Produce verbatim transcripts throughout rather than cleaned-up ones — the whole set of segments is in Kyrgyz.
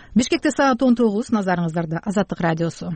Бишкекте саат он тогуз, назарыңыздарда Азаттык радиосу.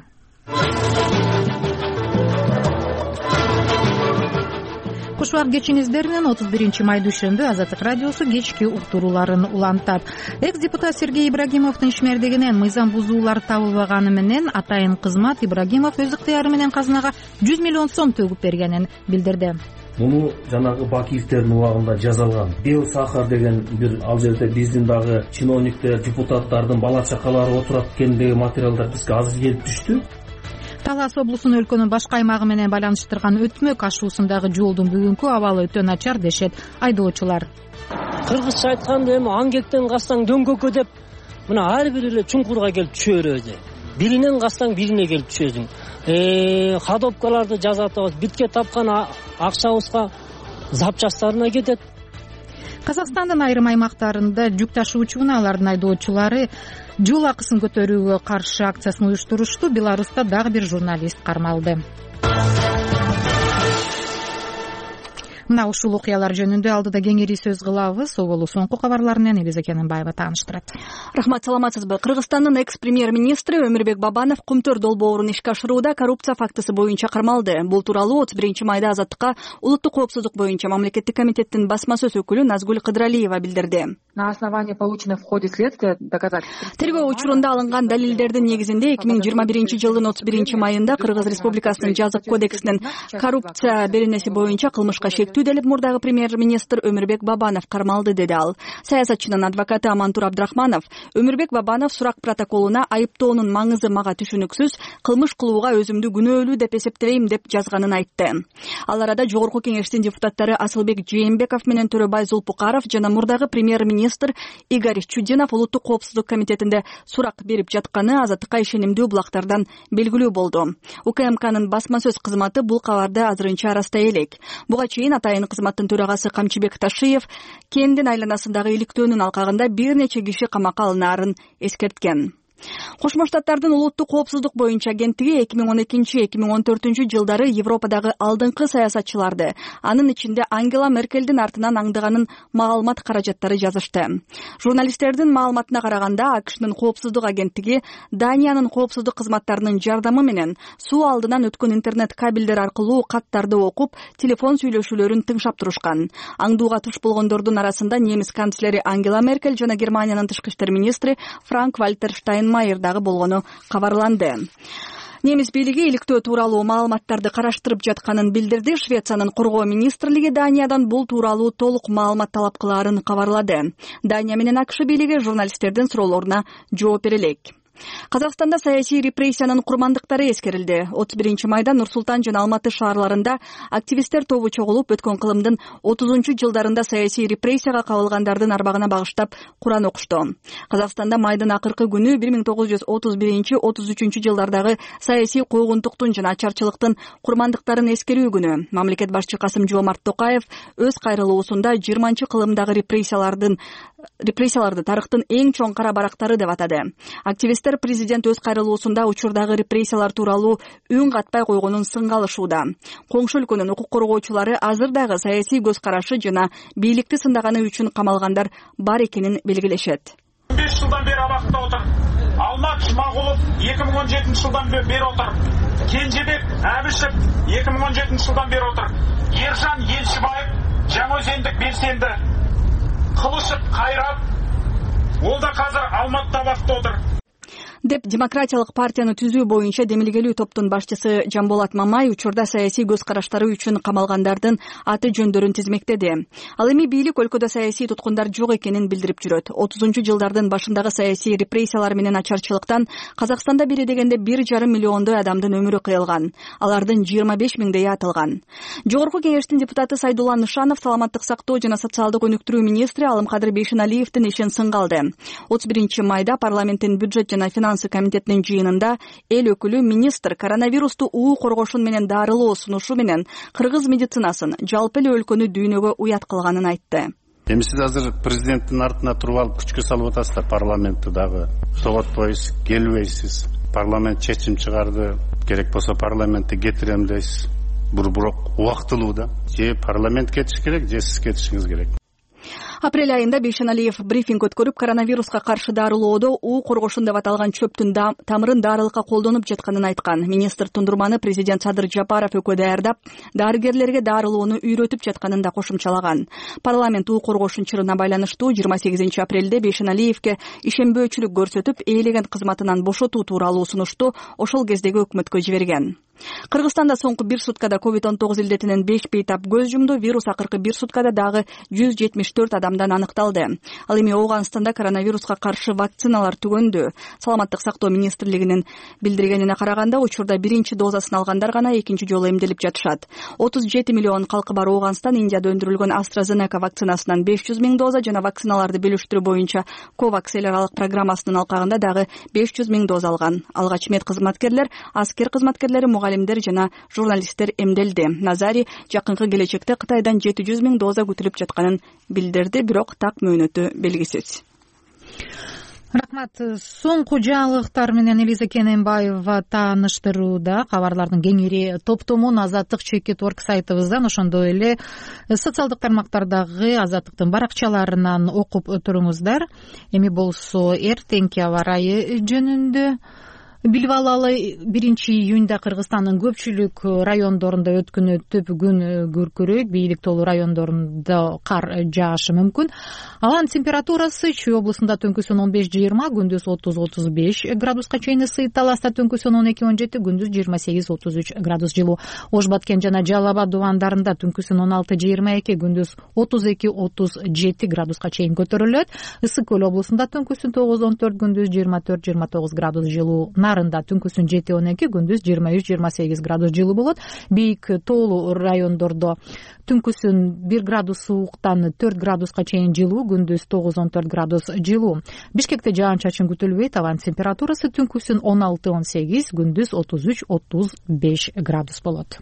Куш убак кечиңиздер менен отуз биринчи май дүйшөмбү Азаттык радиосу кечки уктурууларын улантат. Экс-депутат Сергей Ибрагимовдун ишмердигинен мыйзам бузуулар табылбаганы менен атайын кызмат Ибрагимов өз ыктыяры менен казынага жүз миллион сом төгүп бергенин билдирди. Муну жанагы Бакиевтердин убагында жазалган. Биосахар деген бир ал жерде биздин дагы чиновниктер, депутаттардын бала чакалары отурат экендиги материалдар бизге азыр келип түштү. Талас облусун өлкөнүн башка аймагы менен байланыштырган өтмөк ашуусундагы жолдун бүгүнкү абалы өтө начар дешет айдоочулар. Кыргызча айтканда эми аңгектен кастаң дөңгөккө деп мына ар бир эле чуңкурга келип түшө береді. Биринен кастаң бирине келип түшөсүң. Э, ходовкаларды жазатабыз, битке тапкан акчабызга запчастарына кетет. Казакстандын айрым аймактарында жүк ташуучу унаалардын айдоочулары жол акысын көтөрүүгө каршы акциясын уюштурушту. Беларуста дагы бир журналист кармалды. Мына ушул окуялар жөнүндө алдыда кеңири сөз кылабыз. Оболу соңку кабарлар менен Элиза Кененбаева тааныштырат. Рахмат, саламатсызбы? Кыргызстандын экс-премьер-министри Өмүрбек Бабанов Кумтөр долбоорун ишке ашырууда коррупция фактысы боюнча кармалды. Бул тууралуу отуз биринчи майда Азаттыкка улуттук коопсуздук боюнча мамлекеттик комитеттин басма сөз өкүлү Назгүл Кыдыралиева билдирди. На основании полученных в ходе следствия доказательств. Тергөө учурунда алынган далилдердин негизинде эки миң жыйырма биринчи жылдын отуз биринчи майында Кыргыз Республикасынын жазык кодексинин коррупция беренеси боюнча кылмышка шектүү делип мурдагы премьер-министр Өмүрбек Бабанов кармалды, деди ал. Саясатчынын адвокаты Амантур Абдрахманов Өмүрбек Бабанов сурак протоколуна айыптоонун маңызы мага түшүнүксүз, кылмыш кылууга өзүмдү күнөөлүү деп эсептебейм деп жазганын айтты. Ал арада жогорку кеңештин депутаттары Асылбек Жээнбеков менен Төрөбай Зулпукаров жана мурдагы премьер-министр Игорь Чудинов улуттук коопсуздук комитетинде сурак берип жатканы Азаттыкка ишенимдүү булактардан белгилүү болду. УКМКнын басма сөз кызматы бул кабарды азырынча арастай элек. Буга чейин атайын кызматтын төрагасы Камчыбек Ташиев кендин айланасындагы иликтөөнүн алкагында бир нече киши камакка алынаарын эскерткен. Кошмо Штаттардын улуттук коопсуздук боюнча агенттиги эки миң он экинчи — эки миң он төртүнчү жылдары Европадагы алдыңкы саясатчыларды, анын ичинде Ангела Меркелдин артынан аңдыганын маалымат каражаттары жазышты. Журналисттердин маалыматына караганда, АКШнын коопсуздук агенттиги Даниянын коопсуздук кызматтарынын жардамы менен суу алдынан өткөн интернет кабелдер аркылуу каттарды окуп, телефон сүйлөшүүлөрүн тыңшап турушкан. Аңдууга туш болгондордун арасында немис канцлери Ангела Меркель жана Германиянын тышкы иштер министри Франк Вальтер Штайнмайер дагы болгону кабарланды. Немис бийлиги иликтөө тууралуу маалыматтарды караштырып жатканын билдирди. Швециянын коргоо министрлиги Даниядан бул тууралуу толук маалымат талап кылаарын кабарлады. Дания менен АКШ бийлиги журналисттердин суроолоруна жооп бере элек. Казакстанда саясий репрессиянын курмандыктары эскерилди. отуз биринчи майда Нур-Султан жана Алматы шаарларында активисттер тобу чогулуп, өткөн кылымдын отузунчу жылдарында саясий репрессияга кабылгандардын арбагына багыштап Куран окушту. Казакстанда майдын акыркы күнү бир миң тогуз жүз отуз биринчи — отуз үчүнчү жылдардагы саясий куугунтуктун жана ачарчылыктын курмандыктарын эскерүү күнү. Мамлекет башчы Касым-Жомарт Токаев өз кайрылуусунда жыйырманчы кылымдагы репрессиялардын репрессияларды тарыхтын эң чоң кара барактары деп атады. Активисттер президент өз кайрылуусунда учурдагы репрессиялар тууралуу үн катпай койгонун сынга алышууда. Коңшу өлкөнүн укук коргоочулары азыр дагы саясий көз карашы жана бийликти сындаганы үчүн камалгандар бар экенин белгилешет. беш жылдан бери абакта отур. Алмат Смагулов эки миң он жетинчи жылдан бери отур. Кенжебек Абишев эки миң он жетинчи жылдан бери отур. Ержан Елшибаев, Жаңаөзендик белсенди, Кылышев Кайрат, ол да казыр Алматта абакта отур. деп демократиялык партияны түзүү боюнча демилгелүү топтун башчысы Жамболат Мамай учурда саясий көз караштары үчүн камалгандардын аты жөндөрүн тизмектеди. Ал эми бийлик өлкөдө саясий туткундар жок экенин билдирип жүрөт. отузунчу жылдардын башындагы саясий репрессиялар менен ачарчылыктан Казакстанда бери дегенде бир жарым миллиондой адамдын өмүрү кыйылган. Алардын жыйырма беш миңдейи атылган. Жогорку кеңештин депутаты Сайдулла Нышанов саламаттык сактоо жана социалдык өнүктүрүү министри Алымкадыр Бейшеналиевдин ишин сынга алды. отуз биринчи майда парламенттин бюджет жана финанс комитетинин жыйынында эл өкүлү министр коронавирусту уу коргошун менен дарылоо сунушу менен кыргыз медицинасын жалпы эле өлкөнү дүйнөгө уят кылганын айтты. Эми сиз азыр президенттин артына туруп алып күчкө салып атасыздар, парламентти дагы тоготпойсуз, келбейсиз. Парламент чечим чыгарды, керек болсо парламентти кетирем дейсиз. Бул бирок убактылуу да. Же парламент кетиш керек, же сиз кетишиңиз керек. Апрель айында Бейшеналиев брифинг өткөрүп, коронавируска каршы дарылоодо уу коргошун деп аталган чөптүн тамырын дарылыкка колдонуп жатканын айткан. Министр тундурманы президент Садыр Жапаров экөө даярдап, дарыгерлерге дарылоону үйрөтүп жатканын да кошумчалаган. Парламент уу коргошун чырына байланыштуу жыйырма сегизинчи апрелде Бейшеналиевке ишенбөөчүлүк көрсөтүп, ээлеген кызматынан бошотуу тууралуу сунушту ошол кездеги өкмөткө жиберген. Кыргызстанда соңку бир суткада ковид он тогуз илдетинен беш бейтап көз жумду. Вирус акыркы бир суткада дагы жүз жетимиш төрт адамдан аныкталды. Ал эми Ооганстанда коронавируска каршы вакциналар түгөндү. Саламаттык сактоо министрлигинин билдиргенине караганда, учурда биринчи дозасын алгандар гана экинчи жолу эмделип жатышат. отуз жети миллион калкы бар Ооганстан Индияда өндүрүлгөн AstraZeneca вакцинасынан беш жүз миң доза жана вакциналарды бөлүштүрүү боюнча COVAX эл аралык программасынын алкагында дагы беш жүз миң доза алган. Алгач мед кызматкерлер, аскер кызматкерлери, мугалимдер жана журналисттер эмделди. Назари жакынкы келечекте Кытайдан жети жүз миң доза күтүлүп жатканын билдирди, бирок так мөөнөтү белгисиз. Рахмат. Соңку жаңылыктар менен Элиза Кененбаева тааныштырууда. Кабарлардын кеңири топтомун Азаттык чекит орг сайтыбыздан, ошондой эле социалдык тармактардагы Азаттыктын баракчаларынан окуп туруңуздар. Эми болсо эртеңки аба ырайы жөнүндө билип алалы. Биринчи июнда Кыргызстандын көпчүлүк райондорунда өткүнү күн күркүрөйт, бейилик толуу райондорунда кар жаашы мүмкүн. Алан температурасы Чүй облусунда түнкүсүн он беш жыйырма, күндүз отуз отуз беш градуска чейин ысыйт. Таласта түнкүсүн он эки он жети, күндүз жыйырма сегиз отуз үч градус жылуу. Ош Баткен жана Жалал Абад дубандарында түнкүсүн он алты жыйырма эки, күндүз отуз эки отуз жети градуска чейин көтөрүлөт. Ысык көл облусунда түнкүсүн тогуз он төрт, күндүз жыйырма төрт жыйырма тогуз градус жылуу. Нарында түнкүсүн жети он эки, күндүз жыйырма үч жыйырма сегиз градус жылуу болот. Бийик тоолуу райондордо түнкүсүн бир градус сууктан төрт градуска чейин жылуу, күндүз тогуз он төрт градус жылуу. Бишкекте жаан-чачын күтүлбөйт. Абан температурасы түнкүсүн он алты он сегиз, күндүз отуз үч отуз беш градус болот.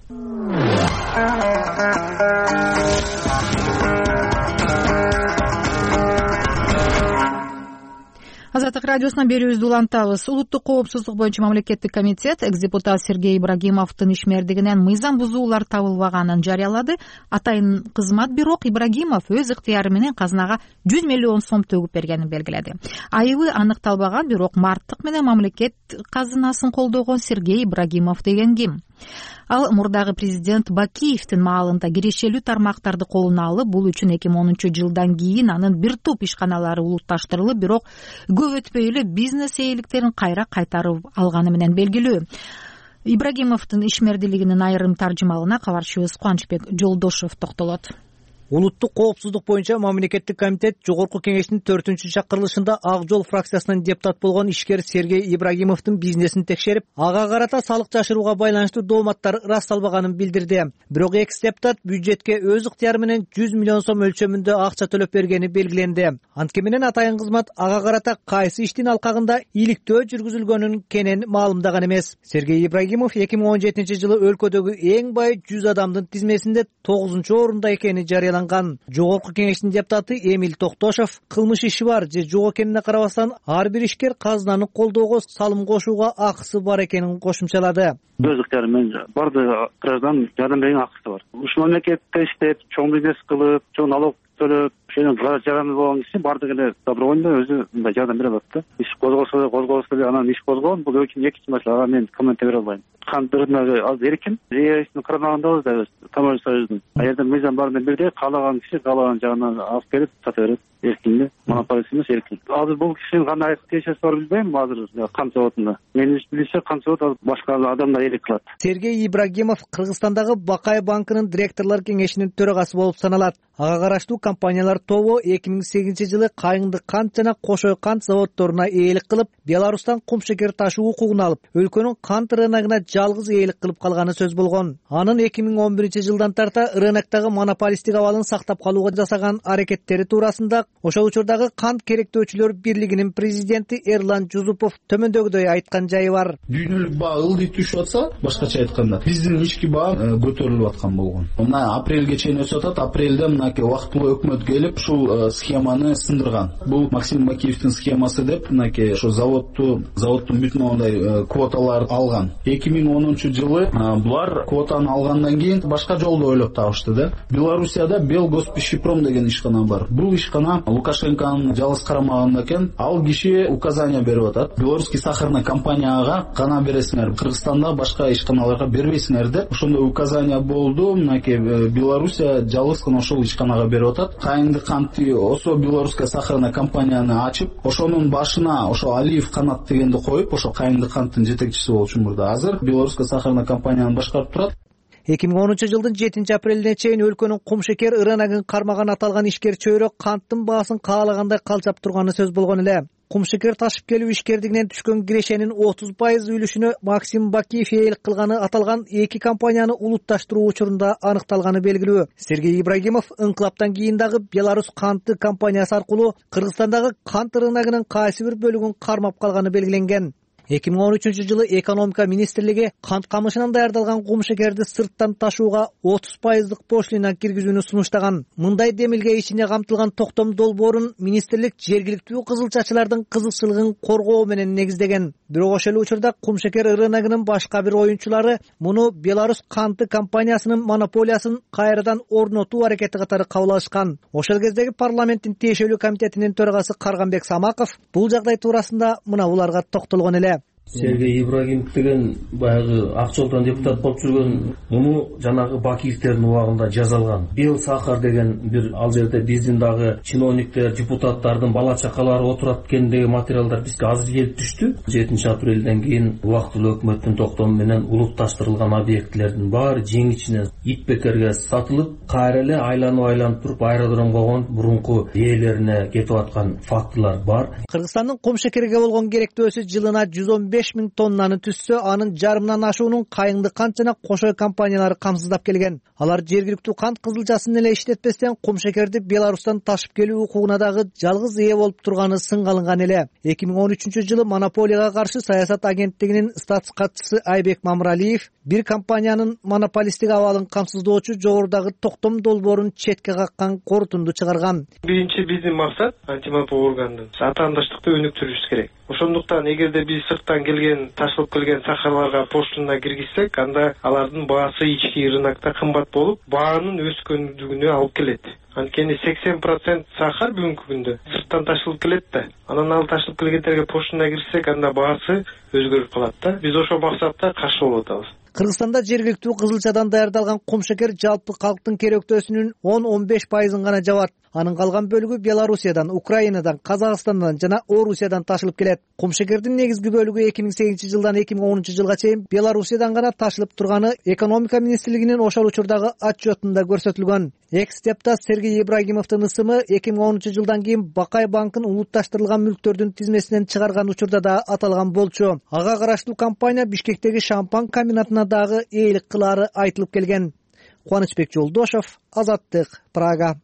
Азаттык радиосунан берүүбүздү улантабыз. Улуттук коопсуздук боюнча мамлекеттик комитет экс-депутат Сергей Ибрагимовдун ишмердигинен мыйзам бузуулар табылбаганын жарыялады. Атайын кызмат бирок Ибрагимов өз ыктыяры менен казынага жүз миллион сом төгүп бергенин белгиледи. Айыбы аныкталбаган, бирок марттык менен мамлекет казынасын колдогон Сергей Ибрагимов деген ким? Ал мурдагы президент Бакиевдин маалында кирешелүү тармактарды колуна алып, бул үчүн эки миң онунчу жылдан кийин анын бир топ ишканалары улутташтырылып, бирок көп өтпөй эле бизнес ээликтерин кайра кайтарып алганы менен белгилүү. Ибрагимовдун ишмердилигинин айрым таржымалына кабарчыбыз Кубанычбек Жолдошев токтолот. Улуттук коопсуздук боюнча мамлекеттик комитет Жогорку кеңештин төртүнчү чакырылышында Ак жол фракциясынан депутат болгон ишкер Сергей Ибрагимовдун бизнесин текшерип, ага карата салык жашырууга байланыштуу дооматтар ырасталбаганын билдирди. Бирок экс-депутат бюджетке өз ыктыяры менен жүз миллион сом өлчөмүндө акча төлөп бергени белгиленди. Анткени менен атайын кызмат ага карата кайсы иштин алкагында иликтөө жүргүзүлгөнүн кенен маалымдаган эмес. Сергей Ибрагимов эки миң он жетинчи жылы өлкөдөгү эң бай жүз адамдын тизмесинде тогузунчу орунда экени жарыяланган. Жогорку кеңештин депутаты Эмиль Токтошов кылмыш иши бар же жок экенине карабастан ар бир ишкер казынаны колдоого салым кошууга акысы бар экенин кошумчалады. Өз ыктыяры менен бардык граждан жардам берген акысы бар. Ушул мамлекетте иштеп, чоң бизнес кылып, чоң налог төлөп, ошонун жараны болгон киши бардык эле добровольно өзү мындай жардам бере алат да. Иш козголсо козголсо эле анан иш козгоон, бул өчүн экинчи маселе, ага мен коммент бере албайм. Кандырына аз эркин, рейстин кармагындабыз да Таможня союзунун. А жерде мыйзам бар менен бирдей, каалаган киши каалаган жагынан алып келип сата берет. Эркин, монополист эмес, эркин. Азыр бул кишинин кандай тиешеси бар билбейм, азыр кан заводунда. Менин билишимче кан завод башка адамдар ээлик кылат. Сергей Ибрагимов Кыргызстандагы Бакай банкынын директорлор кеңешинин төрагасы болуп саналат. Ага караштуу компаниялар тобу эки миң сегизинчи жылы Кайыңды кант жана Кошой кант заводдоруна ээлик кылып, Беларустан кум шекер ташуу укугун алып, өлкөнүн кант рыногуна жалгыз ээлик кылып калганы сөз болгон. Анын эки миң он биринчи жылдан тарта рыноктогу монополисттик абалын сактап калууга жасаган аракеттери туурасында Ошол учурдагы кант керектөөчүлөр бирлигинин президенти Эрлан Жузупов төмөндөгүдөй айткан жайы бар. Дүйнөлүк баа ылдый түшүп атса, башкача айтканда, биздин ички баа көтөрүлүп аткан болгон. Мына апрелге чейин өсүп атат. Апрелде мынакей убактылуу өкмөт келип ушул схеманы сындырган. Бул Максим Бакиевдин схемасы деп, мынакей ошо заводту, заводдун бүтүн андай квоталарын алган. эки миң онунчу жылы булар квотаны алгандан кийин башка жолду ойлоп табышты да. Белоруссияда Белгоспищепром деген ишкана бар. Бул ишкана Лукашенконун жалгыз карамагында экен. Ал киши указания берип атат. Белорусский сахарный компанияга гана бересиңер, Кыргызстанда башка ишканаларга бербейсиңер деп. Ошондой указания болду. Мынакей Белоруссия жалгыз гана ошол ишканага берип атат. Кайынды кантты осо Белорусская сахарная компанияны ачып, ошонун башына ошо Алиев Канат дегенди коюп, ошо кайынды канттын жетекчиси болчу мурда. Азыр Белорусская сахарная компанияны башкарып турат. эки миң онунчу жылдын жетинчи апрелине чейин өлкөнүн кумшекер рыногун кармаган аталган ишкер чөйрө канттын баасын каалагандай калчап турганы сөз болгон эле. Кумшекер ташып келүү ишкердигинен түшкөн кирешенин отуз пайыз үлүшүнө Максим Бакиев ээлик кылганы аталган эки компанияны улутташтыруу учурунда аныкталганы белгилүү. Сергей Ибрагимов ыңкылаптан кийин дагы Беларусь канты компаниясы аркылуу Кыргызстандагы кант рыногунун кайсы бир бөлүгүн кармап калганы белгиленген. эки миң он үчүнчү жылы экономика министрлиги кант камышынан даярдалган кумшекерди сырттан ташууга отуз пайыздык пошлина киргизүүнү сунуштаган. Мындай демилге ичине камтылган токтом долбоорун министрлик жергиликтүү кызылчачылардын кызыкчылыгын коргоо менен негиздеген. Бирок ошол учурда кумшекер рыногунун башка бир оюнчулары муну Беларусь канты компаниясынын монополиясын кайрадан орнотуу аракети катары кабыл алышкан. Ошол кездеги парламенттин тиешелүү комитетинин төрагасы Карганбек Самаков бул жагдай туурасында мына буларга токтолгон эле. Сергей Ибрагимов деген баягы ак жолдон депутат болуп жүргөн, муну жанагы Бакиевдердин убагында жазалган. Бел сахар деген бир ал жерде биздин дагы чиновниктер, депутаттардын бала чакалары отурат экендеги материалдар бизге азыр келип түштү. жетинчи апрелден кийин убактылуу өкмөттүн токтому менен улутташтырылган объектлердин баары жеңичинен ит бекерге сатылып, кайра эле айланып айланып туруп аэродромго койгон мурунку ээлерине кетип аткан фактылар бар. Кыргызстандын кумшекерге болгон керектөөсү жылына жүз он беш миң тоннаны түзсө, анын жарымынан ашуунун кайыңды кант жана кошой компаниялары камсыздап келген. Алар жергиликтүү кант кызылчасын эле иштетпестен кумшекерди Беларустан ташып келүү укугуна дагы жалгыз ээ болуп турганы сынга алынган эле. эки миң он үчүнчү жылы монополияга каршы саясат агенттигинин статс катчысы Айбек Мамралиев бир компаниянын монополисттик абалын камсыздоочу жогорудагы токтом долбоорун четке каккан корутунду чыгарган. Биринчи биздин максат антимонополия органдын атаандаштыкты өнүктүрүш керек. Ошондуктан эгерде биз сырттан келген, ташылып келген сахарларга поштуна киргизсек, анда алардын баасы ички рынокто кымбат болуп, баанын өскөндүгүнө алып келет. Анткени сексен процент сахар бүгүнкү күндө сырттан ташылып келет да. Анан ал ташылып келгендерге поштуна кирсек, анда баасы өзгөрүп калат да. Биз ошол максатта каршы болуп атабыз. Кыргызстанда жергиликтүү кызылчадан даярдалган кумшекер жалпы калктын керектөөсүнүн он он беш пайызын гана жабат. Анын калган бөлүгү Белоруссиядан, Украинадан, Казакстандан жана Орусиядан ташылып келет. Кумшекердин негизги бөлүгү эки миң сегизинчи жылдан эки миң онунчу жылга чейин Белоруссиядан гана ташылып турганы экономика министрлигинин ошол учурдагы отчетунда көрсөтүлгөн. Экс-депутат Сергей Ибрагимовдун ысымы эки миң онунчу жылдан кийин Бакай банкын улутташтырылган мүлктөрдүн тизмесинен чыгарган учурда да аталган болчу. Ага караштуу компания Бишкектеги шампан комбинатына дагы ээлик кылаары айтылып келген. Кубанычбек Жолдошов, Азаттык, Прага.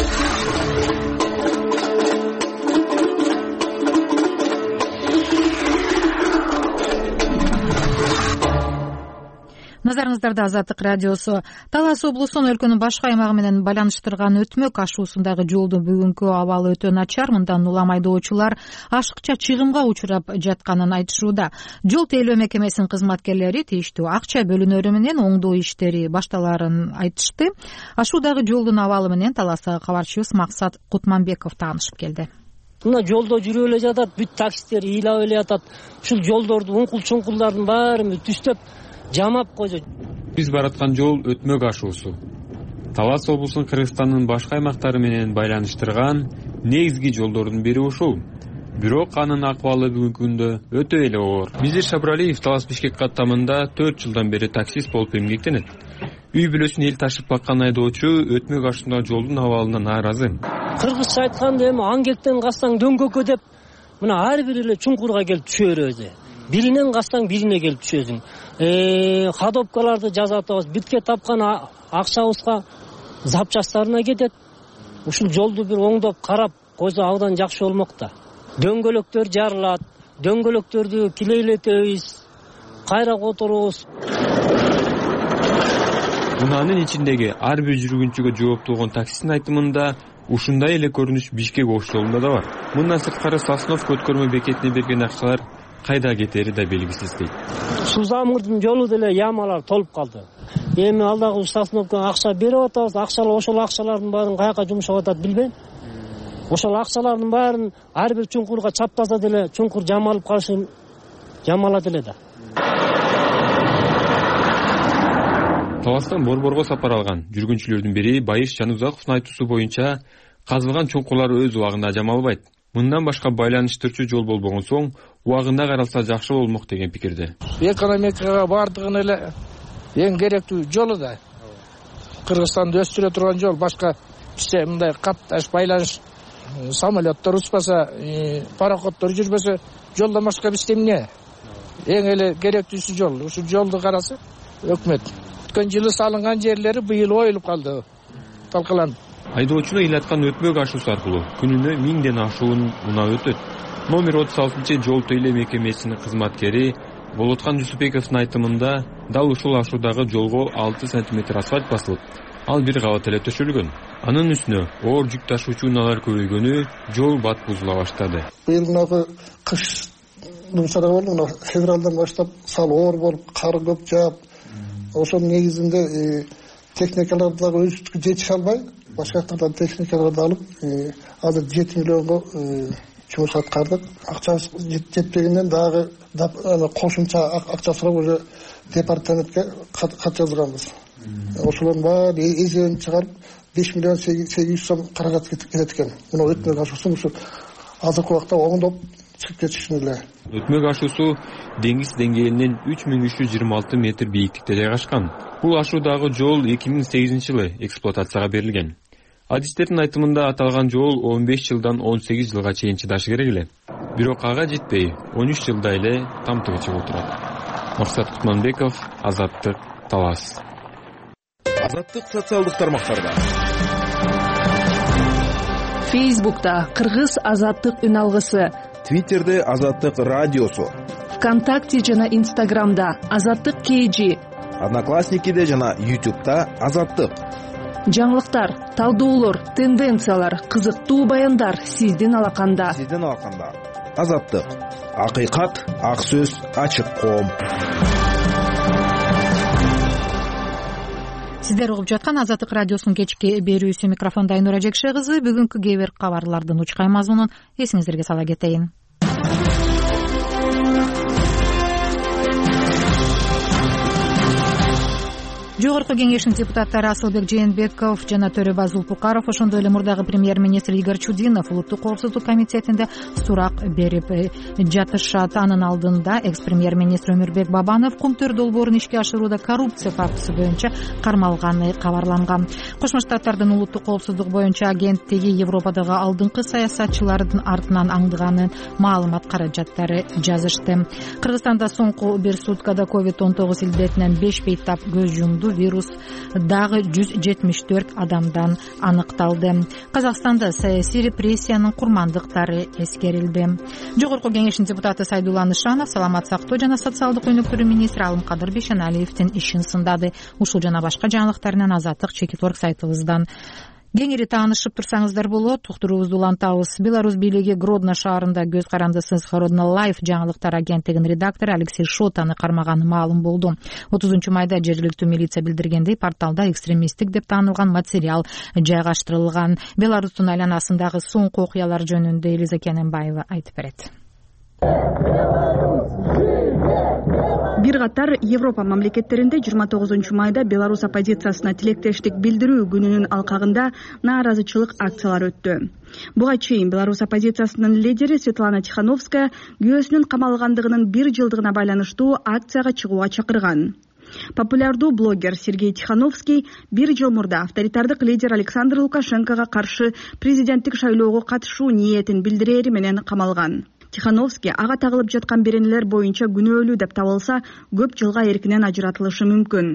Назарыңыздарда Азаттык радиосу. Талас облусун өлкөнүн башка аймагы менен байланыштырган өтмөк ашуусундагы жолдун бүгүнкү абалы өтө начар. Мындан улам айдоочулар ашыкча чыгымга учурап жатканын айтышууда. Жол тейлөө мекемесинин кызматкерлери тийиштүү акча бөлүнөрү менен оңдоо иштери башталарын айтышты. Ашуудагы жолдун абалы менен Таластагы кабарчыбыз Максат Кутманбеков таанышып келди. Мына жолдо жүрүп эле жатат, бүт такситтер ыйлап эле жатат. Ушул жолдорду уңкул-чуңкулдардын баарын түстөп жамап койду. Биз бараткан жол өтмөк ашуусу. Талас облусунун Кыргызстандын башка аймактары менен байланыштырган негизги жолдордун бири ушул. Бирок анын акыбалы бүгүнкү күндө өтө эле оор. Бизир Шабралиев Талас Бишкек каттамында төрт жылдан бери таксист болуп эмгектенет. Үй бүлөсүн эл ташып баккан айдоочу өтмөк ашуусундагы жолдун абалына нааразы. Кыргызча айтканда эми аңгектен кассаң дөңгөккө деп мына ар бир эле чуңкурга келип түшөр өзү. Биринен кассаң бирине келип түшөсүң. Э, ходовкаларды жазатабыз. Битке тапкан акчабызга запчастарына кетет. Ушул жолду бир оңдоп карап койсо абдан жакшы болмок да. Дөңгөлөктөр жарылат, дөңгөлөктөрдү килейлетебиз, кайра которобуз. Унаанын ичиндеги ар бир жүргүнчүгө жооптуу болгон таксистин айтымында ушундай эле көрүнүш Бишкек ош жолунда да бар. Мындан сырткары Сосновка өткөрмө бекетине берген акчалар кайда кетери да белгисиз дейт. Сузамырдын жолу деле ямалар толуп калды. Эми ал дагы Сосновкага акча берип атабыз. Акчалар ошол акчалардын баарын каяка жумшап атат билбейм. Ошол акчалардын баарын ар бир чуңкурга чаптаса деле чуңкур жамалып калышы жамалат эле да. Таластан Борборго сапар алган жүргүнчүлөрдүн бири Байыш Жанузаковдун айтуусу боюнча казылган чуңкурлар өз убагында жамалбайт. Мындан башка байланыштырчу жол болбогон соң убагында каралса жакшы болмок деген пикирде. Экономикага бардыгын эле эң керектүү жолу да. Кыргызстанды өстүрө турган жол, башка бизде мындай катташ байланыш самолеттор учпаса, пароходдор жүрбөсө, жолдон башка бизде эмне? Эң эле керектүүсү жол. Ушу жолду караса өкмөт. Өткөн жылы салынган жерлери быйыл оюлуп калды. Талкаланып. Айдоочуну ыйлаткан өтмөк ашуусу аркылуу күнүнө миңден ашуун унаа өтөт. Номер отуз алтынчы жол тейлөө мекемесинин кызматкери Болоткан Жусупбековдун айтымында дал ушул ашуудагы жолго алты сантиметр асфальт басылып, ал бир кабат эле төшөлгөн. Анын үстүнө оор жүк ташуучу унаалар көбөйгөнү жол бат бузула баштады. Быйыл кыш думсара болду, февралдан баштап сал оор болуп, кар көп жаап, ошонун негизинде техникаларды дагы өзүбүзгө жетише албай, башка жактардан техникаларды алып, азыр жети миллионго чумуш аткардык. Акчабыз жетпегенден дагы кошумча акча сурап уже департаментке кат жазганбыз. Ошолордун баары эсебин чыгарып беш миллион сегиз жүз сом каражат кетет экен. Муну өтмөк ашуусу ушу азыркы убакта оңдоп чыгып кетишин эле. Өтмөк ашуусу деңиз деңгээлинен үч миң үч жүз жыйырма алты метр бийиктикте жайгашкан. Бул ашуудагы жол эки миң сегизинчи жылы эксплуатацияга берилген. Адистердин айтымында аталган жол он беш жылдан он сегиз жылга чейин чыдашы керек эле. Бирок ага жетпей он үч жылда эле тамтыгы чыгып отурат. Максат Кутманбеков, Азаттык, Талас. Азаттык социалдык тармактарда. Фейсбукта Кыргыз Азаттык үн алгысы, Твиттерде Азаттык радиосу, ВКонтакте жана Инстаграмда Азаттык кей, Одноклассникиде жана Ютубта Азаттык. Жаңылыктар, талдоолор, тенденциялар, кызыктуу баяндар сиздин алаканда. Сиздин алаканда. Азаттык. Акыйкат, ак сөз, ачык коом. Сиздер угуп жаткан Азаттык радиосунун кечки берүүсү, микрофонда Айнура Жекше кызы. Бүгүнкү кээ бир кабарлардын учкай мазмунун эсиңиздерге сала кетейин. Жогорку кеңештин депутаттары Асылбек Жээнбеков жана Төрөбай Зулпукаров, ошондой эле мурдагы премьер-министр Игорь Чудинов улуттук коопсуздук комитетинде сурак берип жатышат. Анын алдында экс-премьер-министр Өмүрбек Бабанов Кумтөр долбоорун ишке ашырууда коррупция фактысы боюнча кармалганы кабарланган. Кошмо Штаттардын улуттук коопсуздук боюнча агенттиги Европадагы алдыңкы саясатчылардын артынан аңдыганын маалымат каражаттары жазышты. Кыргызстанда соңку бир суткада ковид он тогуз илдетинен беш бейтап көз жумду. Вирус дагы жүз жетимиш төрт адамдан аныкталды. Казакстанда саясий репрессиянын курмандыктары эскерилди. Жогорку кеңештин депутаты Сайдулла Нышанов саламат сактоо жана социалдык өнүктүрүү министри Алымкадыр Бейшеналиевдин ишин сындады. Ушул жана башка жаңылыктар менен Азаттык чекит орг сайтыбыздан кеңири таанышып турсаңыздар болот. Уктуруубузду улантабыз. Беларусь бийлиги Гродно шаарында көз карандысыз Хородно Лайф жаңылыктар агенттигинин редактору Алексей Шотаны кармаганы маалым болду. отузунчу майда жергиликтүү милиция билдиргендей, порталда экстремисттик деп таанылган материал жайгаштырылган. Беларустун айланасындагы соңку окуялар жөнүндө Элиза Кененбаева айтып берет. Бир катар Европа мамлекеттеринде жыйырма тогузунчу майда Беларусь оппозициясына тилектештик билдирүү күнүнүн алкагында нааразычылык акциялары өттү. Буга чейин Беларусь оппозициясынын лидери Светлана Тихановская күйөөсүнүн камалгандыгынын бир жылдыгына байланыштуу акцияга чыгууга чакырган. Популярдуу блогер Сергей Тихановский бир жыл мурда авторитардык лидер Александр Лукашенкого каршы президенттик шайлоого катышуу ниетин билдирери менен камалган. Тихановский ага тагылып жаткан беренелер боюнча күнөөлүү деп табылса, көп жылга эркинен ажыратылышы мүмкүн.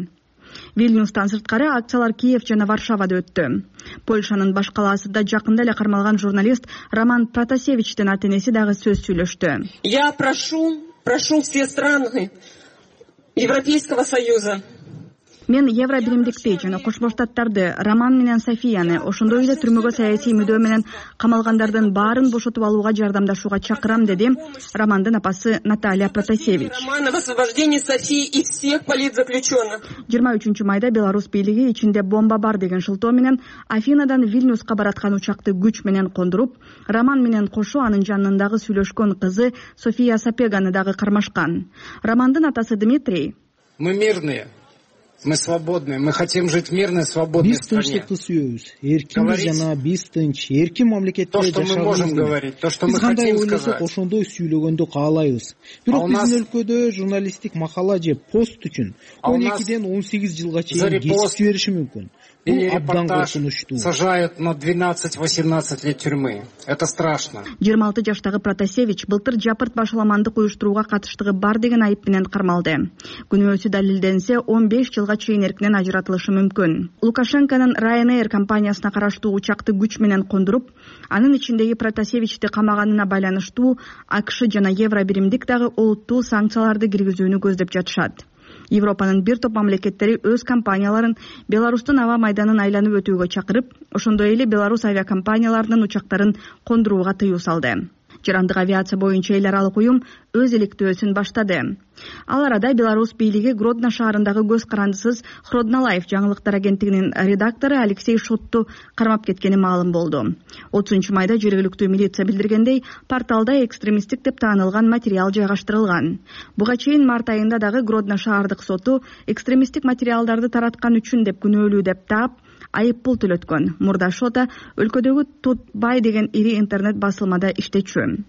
Вильнюстан сырткары акциялар Киев жана Варшавада өттү. Польшанын баш калаасында жакында эле кармалган журналист Роман Протасевичтин ата-энеси дагы сөз сүйлөштү. Я прошу, прошу все страны Европейского Союза. Мен Евро биримдикти жана Кошмо Штаттарды, Роман менен Софияны, ошондой эле түрмөгө саясий мүдөө менен камалгандардын баарын бошотуп алууга жардамдашууга чакырам, деди Романдын апасы Наталья Протасевич. Роман об освобождении Софии и всех политзаключенных. жыйырма үчүнчү майда Беларусь бийлиги ичинде бомба бар деген шылтоо менен Афинадан Вильнюска бараткан учакты күч менен кондуруп, Роман менен кошо анын жанындагы сүйлөшкөн кызы София Сапеганы дагы кармашкан. Романдын атасы Дмитрий: Мы мирные. Мы свободные, мы хотим жить в мирной, свободной Биз тынчтыкты сүйөбүз. Эркин жана биз тынч, эркин мамлекетте жашабыз. То, что мы можем говорить, то, что мы хотим сказать. Ошондой сүйлөгөндү каалайбыз. Бирок биздин өлкөдө журналисттик макала же пост үчүн он экиден он сегиз жылга чейин кесип бериши мүмкүн. И репортаж сажают на двенадцать-восемнадцать лет тюрьмы. Это страшно. жыйырма алты жаштагы Протасевич былтыр жапырт башаламандык уюштурууга катыштыгы бар деген айып менен кармалды. Күнөөсү далилденсе он беш жылга чейин эркинен ажыратылышы мүмкүн. Лукашенконун Ryanair компаниясына караштуу учакты күч менен кондуруп, анын ичиндеги Протасевичти камаганына байланыштуу АКШ жана Евро биримдик дагы олуттуу санкцияларды киргизүүнү көздөп жатышат. Европанын бир топ мамлекеттери өз компанияларын Беларустун аба майданын айланып өтүүгө чакырып, ошондой эле Беларусь авиакомпанияларынын учактарын кондурууга тыюу салды. Жарандык авиация боюнча эл аралык уюм өз иликтөөсүн баштады. Ал арада Беларусь бийлиги Гродно шаарындагы көз карандысыз Хродно Лайф жаңылыктар агенттигинин редактору Алексей Шотту кармап кеткени маалым болду. отузунчу майда жергиликтүү милиция билдиргендей, порталда экстремисттик деп таанылган материал жайгаштырылган. Буга чейин март айында дагы Гродно шаардык соту экстремисттик материалдарды тараткан үчүн деп күнөөлүү деп таап, айып пул төлөткөн. Мурда Шота өлкөдөгү Тутбай деген ири интернет басылмада иштечү.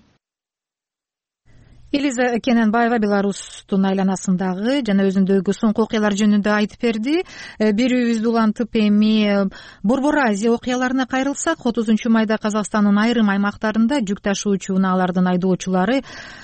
Элиза Кененбаева Беларустун айланасындагы жана өзүндөгү соңку окуялар жөнүндө айтып берди. Берүүбүздү улантып эми Борбор Азия окуяларына кайрылсак, отузунчу майда Казакстандын айрым аймактарында жүк ташуучу унаалардын айдоочулары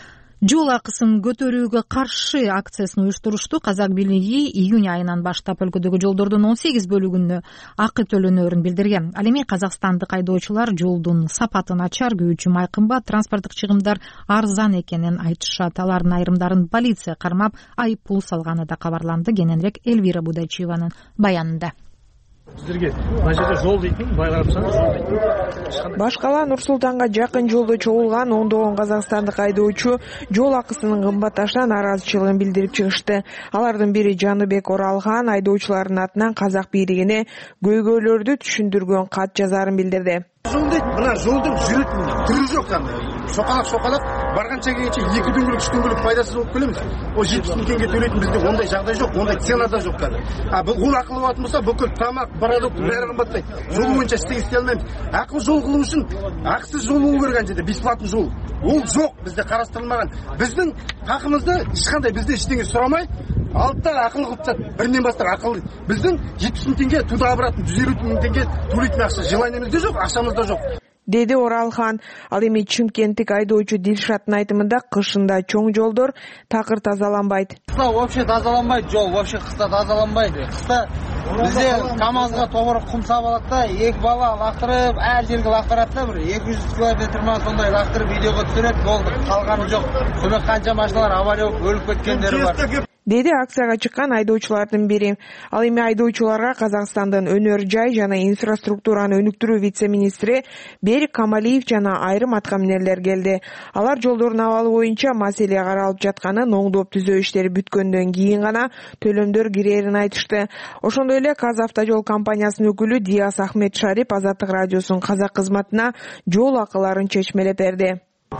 жол акысын көтөрүүгө каршы акциясын уюштурушту. Казак бийлиги июнь айынан баштап өлкөдөгү жолдордун он сегиз бөлүгүнө акы төлөнөөрүн билдирген. Ал эми казакстандык айдоочулар жолдун сапаты начар, күйүүчү май кымбат, транспорттук чыгымдар арзан экенин айтышат. Алардын айрымдарын полиция кармап айып пул салганы да кабарланды. Кененирээк Эльвира Будачиеванын баянында. Сиздерге мына жерде жол дейтин, бай карапсаңыз жол дейтин. Баш кала Нур-Султанга жакын жолдо чогулган ондогон казакстандык айдоочу жол акысынын кымбатташынан нааразычылыгын билдирип чыгышты. Алардын бири Жаныбек Оралхан айдоочулардын атынан казак бийлигине көйгөйлөрдү түшүндүргөн кат жазаарын билдирди. Жол дейт, мына жолдун жүрөтүн түрү жок кандай. Шокалак шокалак барганча келгенче эки күнгөлүк үч күнгөлүк пайдасыз болуп келебиз. О жетимиш миң теңге төлөйтүн бизде ондай жагдай жок, ондай цена да жок казыр. А бул акыл болот болсо бүкүл тамак, продукт баары кымбаттайт. Жол боюнча иштей алмайбыз. Акыл жол кылуу үчүн акысыз жол болуу керек анчада, бесплатный жол. Ол жок, бизде карастырылмаган. Биздин хакыбызды эч кандай бизде эчтеке сурамай, алтта акыл кылып жатат. Биринен баштап акыл. Биздин жетимиш миң теңге туда обратно жүз элүү миң теңге төлөйтүн акча желаниемизде жок, акчамыз да жок, деди Оралхан. Ал эми Чымкенттик айдоочу Дилшаттын айтымында кышында чоң жолдор такыр тазаланбайт. Кыста вообще тазаланбайт жол, вообще кыста тазаланбайт. Кыста бизде КамАЗга тобурук кум сабалат да, эки бала лактырып, ар жерге лактырат да, бир эки жүз километр ма сондай лактырып видеого түшүрөт, болду, калганы жок. Сүрөк канча машиналар авария болуп өлүп кеткендери бар, деди акцияга чыккан айдоочулардын бири. Ал эми айдоочуларга Казакстандын өнөр жай жана инфраструктураны өнүктүрүү вице-министри Берик Камалиев жана айрым аткаминерлер келди. Алар жолдордун абалы боюнча маселе каралып жатканын, оңдоп түзөө иштери бүткөндөн кийин гана төлөмдөр кирээрин айтышты. Ошондой эле Казавтожол компаниясынын өкүлү Диас Ахмед Шарип Азаттык радиосунун казак кызматына жол акыларын чечмелеп берди.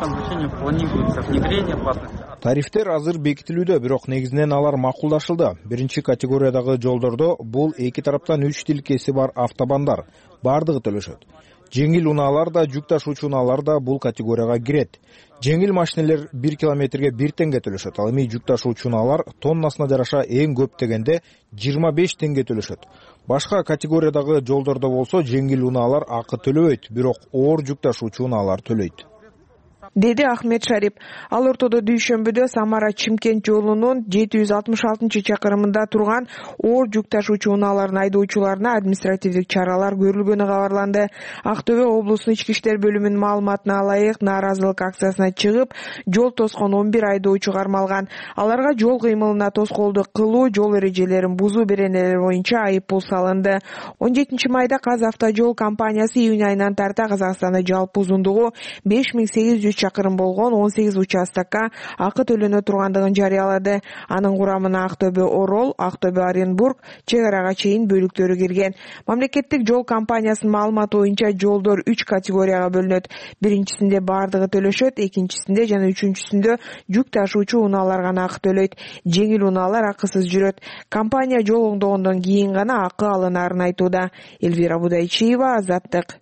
Тарифтер азыр бекитилүүдө, бирок негизинен алар макулдашылды. Биринчи категориядагы жолдордо бул эки тараптан үч тилкеси бар автобандар бардыгы төлөшөт. Жеңил унаалар да, жүк ташуучу унаалар да бул категорияга кирет. Жеңил машинелер бир километрге бир теңге төлөшөт. Ал эми жүк ташуучу унаалар тоннасына жараша эң көп дегенде жыйырма беш теңге төлөшөт. Башка категориядагы жолдордо болсо жеңил унаалар акы төлөбөйт, бирок оор жүк ташуучу унаалар төлөйт. деди Ахмет Шарип. Ал ортодо дүйшөмбүдө Самара Чимкент жолунун жети жүз алтымыш алтынчы чакырымында турган оор жүк ташуучу унаалардын айдоочуларына административдик чаралар көрүлгөнү кабарланды. Актөбө облусунун ички иштер бөлүмүнүн маалыматына ылайык, нааразылык акциясына чыгып, жол тоскон он бир айдоочу кармалган. Аларга жол кыймылына тоскоолдук кылуу, жол эрежелерин бузуу беренелери боюнча айып пул салынды. он жетинчи майда Казавтожол компаниясы июнь айынан тарта Казакстанда жалпы узундугу беш миң сегиз жүз чакырым болгон он сегиз участокко акы төлөнө тургандыгын жарыялады. Анын курамына Актөбө Орол, Актөбө Оренбург чек арага чейин бөлүктөрү кирген. Мамлекеттик жол компаниясынын маалыматы боюнча жолдор үч категорияга бөлүнөт. Биринчисинде бардыгы төлөшөт, экинчисинде жана үчүнчүсүндө жүк ташуучу унаалар гана акы төлөйт. Жеңил унаалар акысыз жүрөт. Компания жол оңдогондон кийин гана акы алынаарын айтууда. Элвира Будайчиева, Азаттык.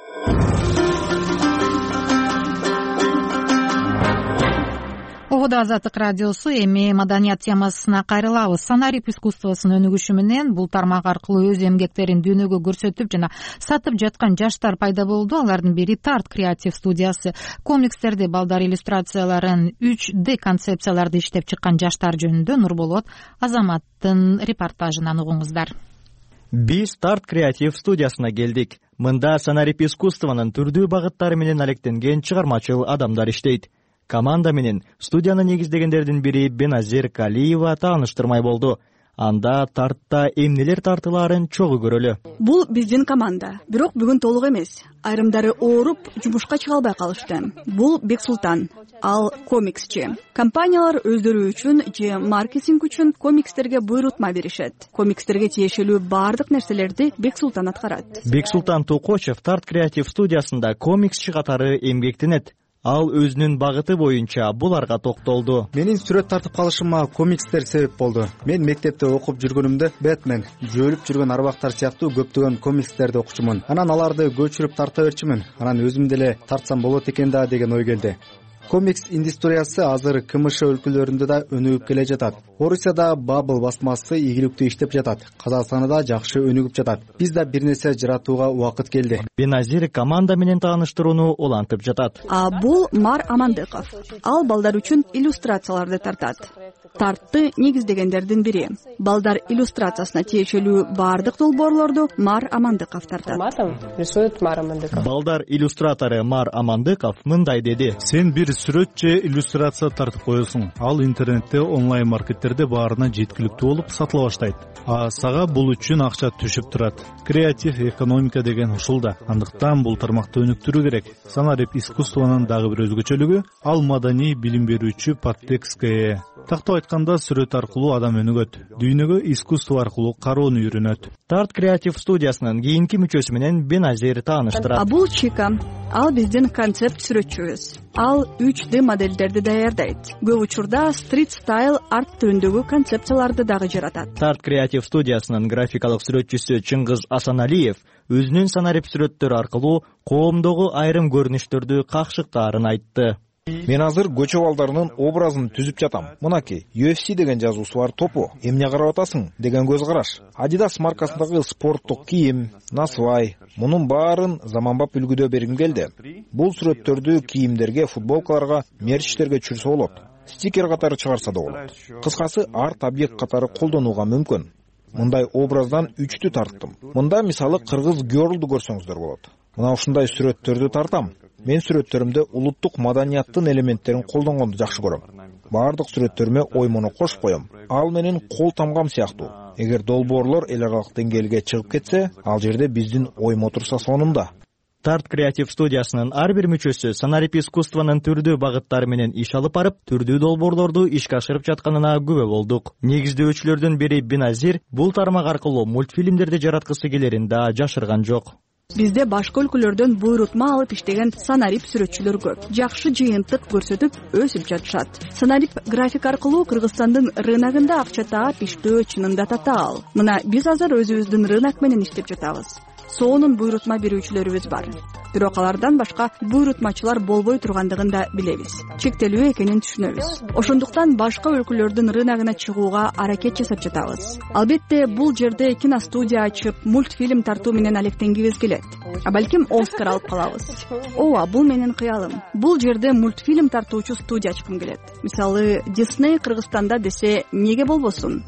Огуда Азаттык радиосу. Эми маданият темасына кайрылабыз. Санарип искусствосунун өнүгүшү менен бул тармак аркылуу өз эмгектерин дүйнөгө көрсөтүп жана сатып жаткан жаштар пайда болду. Алардын бири Тарт креатив студиясы. Комикстерди, балдар иллюстрацияларын, үч дэ концепцияларды иштеп чыккан жаштар жөнүндө Нурболот Азаматтын репортажынан угуңуздар. Биз Тарт креатив студиясына келдик. Мында санарип искусствонун түрдүү багыттары менен алектенген чыгармачыл адамдар иштейт. Команда менен студияны негиздегендердин бири Беназир Калиева тааныштырмай болду. Анда Тартта эмнелер тартылаарын чогуу көрөлү. Бул биздин команда, бирок бүгүн толук эмес. Айрымдары ооруп, жумушка чыга албай калышты. Бул Бексултан, ал комиксчи. Компаниялар өздөрү үчүн же маркетинг үчүн комикстерге буйрутма беришет. Комикстерге тиешелүү бардык нерселерди Бексултан аткарат. Бексултан Токочев Тарт креатив студиясында комиксчи катары эмгектенет. Ал өзүнүн багыты боюнча буларга токтолду. Менин сүрөт тартып калышыма комикстер себеп болду. Мен мектепте окуп жүргөнүмдө Бэтмен, жөөлүп жүргөн арбактар сыяктуу көптөгөн комикстерди окучумун. Анан аларды көчүрүп тарта берчүмүн. Анан өзүм деле тартсам болот экен да деген ой келди. Комикс индустриясы азыр КМШ өлкөлөрүндө да өнүгүп келе жатат. Орусияда Бабыл басмасы ийгиликтүү иштеп жатат. Казакстанда да жакшы өнүгүп жатат. Биз да бир нерсе жаратууга убакыт келди. Беназир команда менен тааныштырууну улантып жатат. А бул Мар Амандыков. Ал балдар үчүн иллюстрацияларды тартат. Тартты негиздегендердин бири. Балдар иллюстрациясына тиешелүү бардык долбоорлорду Мар Амандыков тартат. Балдар иллюстратору Мар Амандыков мындай деди: Сен бир сүрөт же иллюстрация тартып коесуң. Ал интернетте, онлайн маркеттерде баарына жеткиликтүү болуп сатыла баштайт. А сага бул үчүн акча түшүп турат. Креатив экономика деген ушул да. Андыктан бул тармакты өнүктүрүү керек. Санарип искусствонун дагы бир өзгөчөлүгү ал маданий билим берүүчү подтекстке ээ. Тактап айтканда, сүрөт аркылуу адам өнүгөт. Дүйнөгө искусство аркылуу кароону үйрөнөт. Тарт креатив студиясынын кийинки мүчөсү менен Беназир тааныштырат. А бул Чика. Ал биздин концепт сүрөтчүбүз. Ал үч дэ модельдерди даярдайт. Көп учурда стрит стайл арт түрүндөгү концепцияларды дагы жаратат. Тарт креатив студиясынын графикалык сүрөтчүсү Чыңгыз Асаналиев өзүнүн санарип сүрөттөрү аркылуу коомдогу айрым көрүнүштөрдү какшыктаарын айтты. Мен азыр көчө балдарынын образын түзүп жатам. Мынаки, ю эф си деген жазуусу бар топу. Эмне карап атасың деген көз караш. Adidas маркасындагы спорттук кийим, насвай, мунун баарын заманбап үлгүдө бергим келди. Бул сүрөттөрдү кийимдерге, футболкаларга, мерчтерге түшүрсө болот. Стикер катары чыгарса да болот. Кыскасы, арт объект катары колдонууга мүмкүн. Мындай образдан үчтү тарттым. Мында мисалы кыргыз гёрлду көрсөңүздөр болот. Мына ушундай сүрөттөрдү тартам. Мен сүрөттөрүмдө улуттук маданияттын элементтерин колдонгонду жакшы көрөм. Бардык сүрөттөрүмө оймону кошуп коем. Ал менин кол тамгам сыяктуу. Эгер долбоорлор эл аралык деңгээлге чыгып кетсе, ал жерде биздин оймо турса сонунда. Тарт креатив студиясынын ар бир мүчөсү санарип искусствонун түрдүү багыттары менен иш алып барып, түрдүү долбоорлорду ишке ашырып жатканына күбө болдук. Негиздөөчүлөрдүн бири Беназир бул тармак аркылуу мультфильмдерди жараткысы келерин да жашырган жок. Бизде башка өлкөлөрдөн буйрутма алып иштеген санарип сүрөтчүлөр көп. Жакшы жыйынтык көрсөтүп, өсүп жатышат. Санарип график аркылуу Кыргызстандын рыногунда акча таап иштөө чынында татаал. Мына биз азыр өзүбүздүн рынок менен иштеп жатабыз. Сонун буйрутма берүүчүлөрүбүз бар. бирок алардан башка буйрутмачылар болбой тургандыгын да билебиз, чектелүү экенин түшүнөбүз. Ошондуктан башка өлкөлөрдүн рыногуна чыгууга аракет жасап жатабыз. Албетте бул жерде киностудия ачып, мультфильм тартуу менен алектенгибиз келет. А балким Оскар алып калабыз. Ооба, бул менин кыялым. Бул жерде мультфильм тартуучу студия ачкым келет. Мисалы, Disney Кыргызстанда десе, неге болбосун?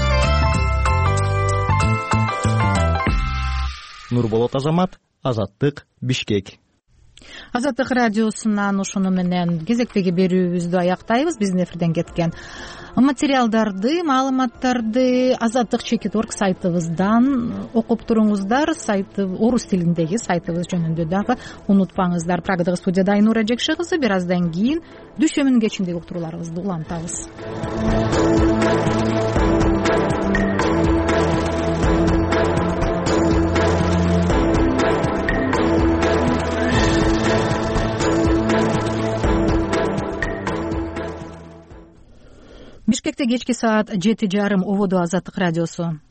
Нурболот Азамат, Азаттык, Бишкек. Азаттык радиосунан ушуну менен кезектеги берүүбүздү аяктайбыз. Биздин эфирден кеткен материалдарды, маалыматтарды Азаттык чекит орг сайтыбыздан окуп туруңуздар. Сайты орус тилиндеги сайтыбыз жөнүндө дагы унутпаңыздар. Прагадагы студияда Айнура Жекше кызы. Бир аздан кийин дүйшөмүнүн кечиндеги уктурууларыбызды улантабыз. Бишкекте кечки саат жети жарым ободу Азаттык радиосу.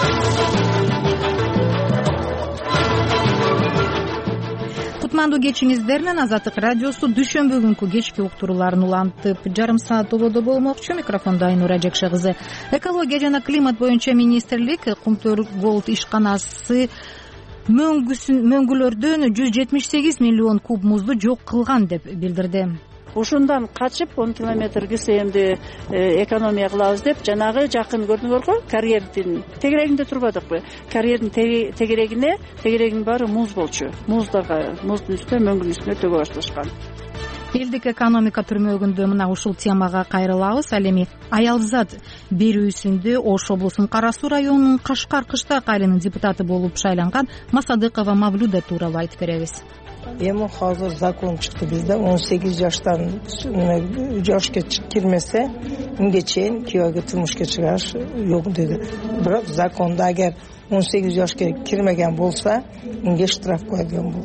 Кутмандуу кечиңиздер менен Азаттык радиосу дүйшөмбү күнкү кечки уктурууларын улантып жарым саат ободо болмокчу. Микрофондо Айнура Жекше кызы. Экология жана климат боюнча министрлик Кумтөр Голд ишканасы мөңгүлөрдөн жүз жетимиш сегиз миллион куб музду жок кылган деп билдирди. Ушундан качып он километр ксмди экономия кылабыз деп жанагы жакын көрдүңөр го, карьердин тегерегинде турбадыкпы? Карьердин тегерегине тегерегинин баары муз болчу. Муздага, муздун үстүнө, мөңгүнүн үстүнө төгө башташкан. Элдик экономика түрмөгүндө мына ушул темага кайрылабыз. Ал эми аялзат берүүсүндө Ош облусунун Кара Суу районунун Кашкар Кыштак айылынын депутаты болуп шайланган Масадыкова Мавлюда тууралуу айтып беребиз. Эми азыр закон чыкты бизде он сегиз жаштан жашка кирмесе мынга чейин күйөөгө турмушка чыгаш жок деди. Бирок закондо агер он сегиз жашка кирмеген болсо мынга штраф койгон болот.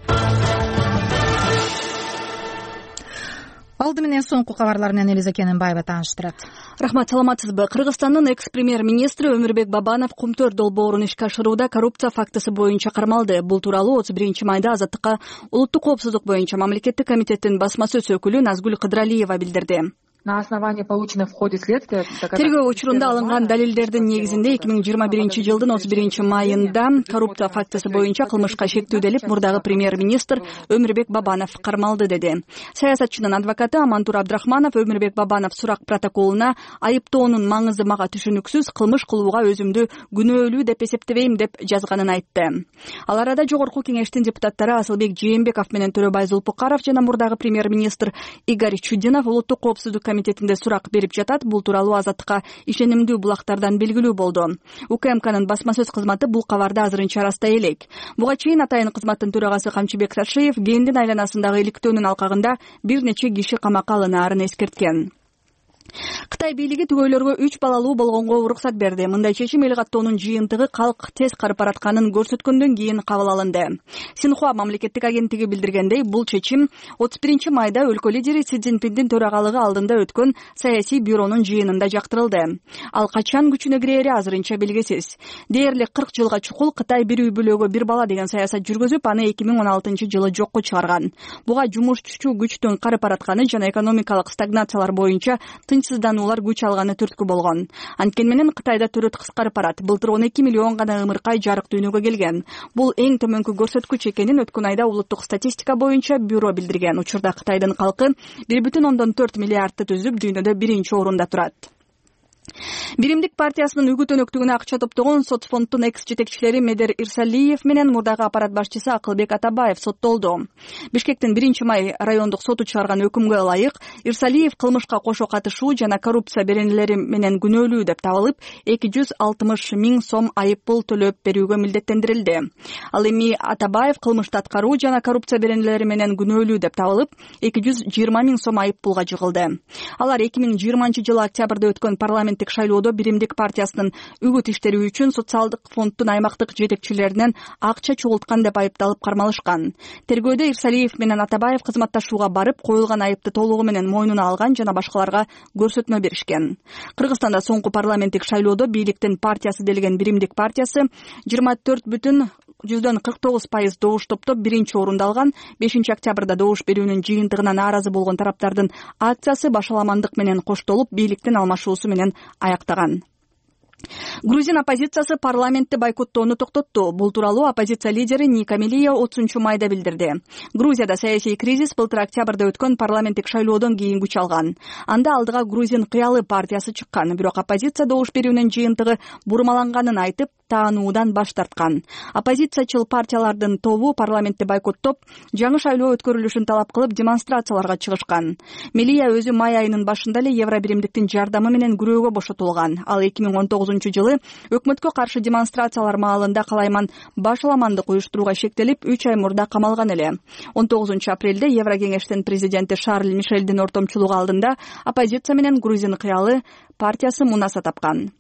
Алды менен соңку кабарлар менен Элиза Кененбаева тааныштырат. Рахмат, саламатсызбы? Кыргызстандын экс-премьер-министри Өмүрбек Бабанов Кумтөр долбоорун ишке ашырууда коррупция фактысы боюнча кармалды. Бул тууралуу отуз биринчи майда Азаттыкка улуттук коопсуздук боюнча мамлекеттик комитеттин басма сөз өкүлү Назгүл Кыдыралиева билдирди. На основании полученных в ходе следствия тергөө учурунда алынган далилдердин негизинде эки миң жыйырма биринчи жылдын отуз биринчи майында коррупция фактысы боюнча кылмышка шектүүделип мурдагы премьер-министр Өмүрбек Бабанов кармалды, деди. Саясатчынын адвокаты Амантур Абдрахманов Өмүрбек Бабанов сурак протоколуна айыптоонун маңызы мага түшүнүксүз, кылмыш кылууга өзүмдү күнөөлүү деп эсептебейм деп жазганын айтты. Ал арада жогорку кеңештин депутаттары Асылбек Жээнбеков менен Төрөбай Зулпукаров жана мурдагы премьер-министр Игорь Чудинов улуттук коопсуздук комитетинде сурак берип жатат. Бул тууралуу Азаттыкка ишенимдүү булактардан белгилүү болду. УКМКнын басма сөз кызматы бул кабарды азырынча арастай элек. Буга чейин атайын кызматтын төрагасы Камчыбек Сашиев кендин айланасындагы иликтөөнүн алкагында бир нече киши камакка алынаарын эскерткен. Кытай бийлиги түгөйлөргө үч балалуу болгонго уруксат берди. Мындай чечим эл каттоонун жыйынтыгы калк тез карып баратканын көрсөткөндөн кийин кабыл алынды. Синхуа мамлекеттик агенттиги билдиргендей, бул чечим отуз биринчи майда өлкө лидери Си Цзиньпиндин төрагалыгы алдында өткөн саясий бюронун жыйынында жактырылды. Ал качан күчүнө кирери азырынча белгисиз. Дээрлик кырк жылга чукул Кытай бир үй бүлөгө бир бала деген саясат жүргүзүп, аны эки миң он алтынчы жылы жокко чыгарган. Буга жумушчу күчтүн карып баратканы жана экономикалык стагнациялар боюнча тынчсыздануулар күч алганы түрткү болгон. Анткени менен Кытайда төрөт кыскарып барат. Былтыр он эки миллион гана ымыркай жарык дүйнөгө келген. Бул эң төмөнкү көрсөткүч экенин өткөн айда улуттук статистика боюнча бюро билдирген. Учурда Кытайдын калкы бир бүтүн ондон төрт миллиардты түзүп, дүйнөдө биринчи орунда турат. Биримдик партиясынын үгүт өнөктүгүнө акча топтогон соцфонддун экс-жетекчилери Медер Ирсалиев менен мурдагы аппарат башчысы Акылбек Атабаев соттолду. Бишкектин биринчи май райондук соту чыгарган өкүмгө ылайык Ирсалиев кылмышка кошо катышуу жана коррупция беренелери менен күнөөлүү деп табылып, эки жүз алтымыш миң сом айып пул төлөп берүүгө милдеттендирилди. Ал эми Атабаев кылмышты аткаруу жана коррупция беренелери менен күнөөлүү деп табылып, эки жүз жыйырма миң сом айып пулга жыгылды. Алар эки миң жыйырманчы жылы октябрда өткөн парламент шайлоодо Биримдик партиясынын үгүт иштери үчүн социалдык фонддун аймактык жетекчилеринен акча чогулткан деп айыпталып кармалышкан. Тергөөдө Ирсалиев менен Атабаев кызматташууга барып, коюлган айыпты толугу менен мойнуна алган жана башкаларга көрсөтмө беришкен. Кыргызстанда соңку парламенттик шайлоодо бийликтин партиясы делген Биримдик партиясы жыйырма төрт бүтүн жүздөн кырк тогуз пайыз добуш топтоп биринчи орунду алган. бешинчи октябрда добуш берүүнүн жыйынтыгына нааразы болгон тараптардын акциясы башаламандык менен коштолуп бийликтин алмашуусу менен аяктаган. Грузин оппозициясы парламентти бойкоттоону токтотту. Бул тууралуу оппозиция лидери Ника Мелия отузунчу майда билдирди. Грузияда саясий кризис былтыр октябрда өткөн парламенттик шайлоодон кийин күч алган. Анда алдыга Грузин кыялы партиясы чыккан, бирок оппозиция добуш берүүнүн жыйынтыгы бурмаланганын айтып, таануудан баш тарткан. Оппозициячыл партиялардын тобу парламентти бойкоттоп, жаңы шайлоо өткөрүлүшүн талап кылып демонстрацияларга чыгышкан. Мелия өзү май айынын башында эле Евробиримдиктин жардамы менен күрөөгө бошотулган. Ал эки миң он тогузунчу жылы өкмөткө каршы демонстрациялар маалында калайман башаламандык уюштурууга шектелип, үч ай мурда камалган эле. он тогузунчу апрелде Еврокеңештин президенти Шарль Мишелдин ортомчулугу алдында оппозиция менен Грузин кыялы партиясы мунаса тапкан.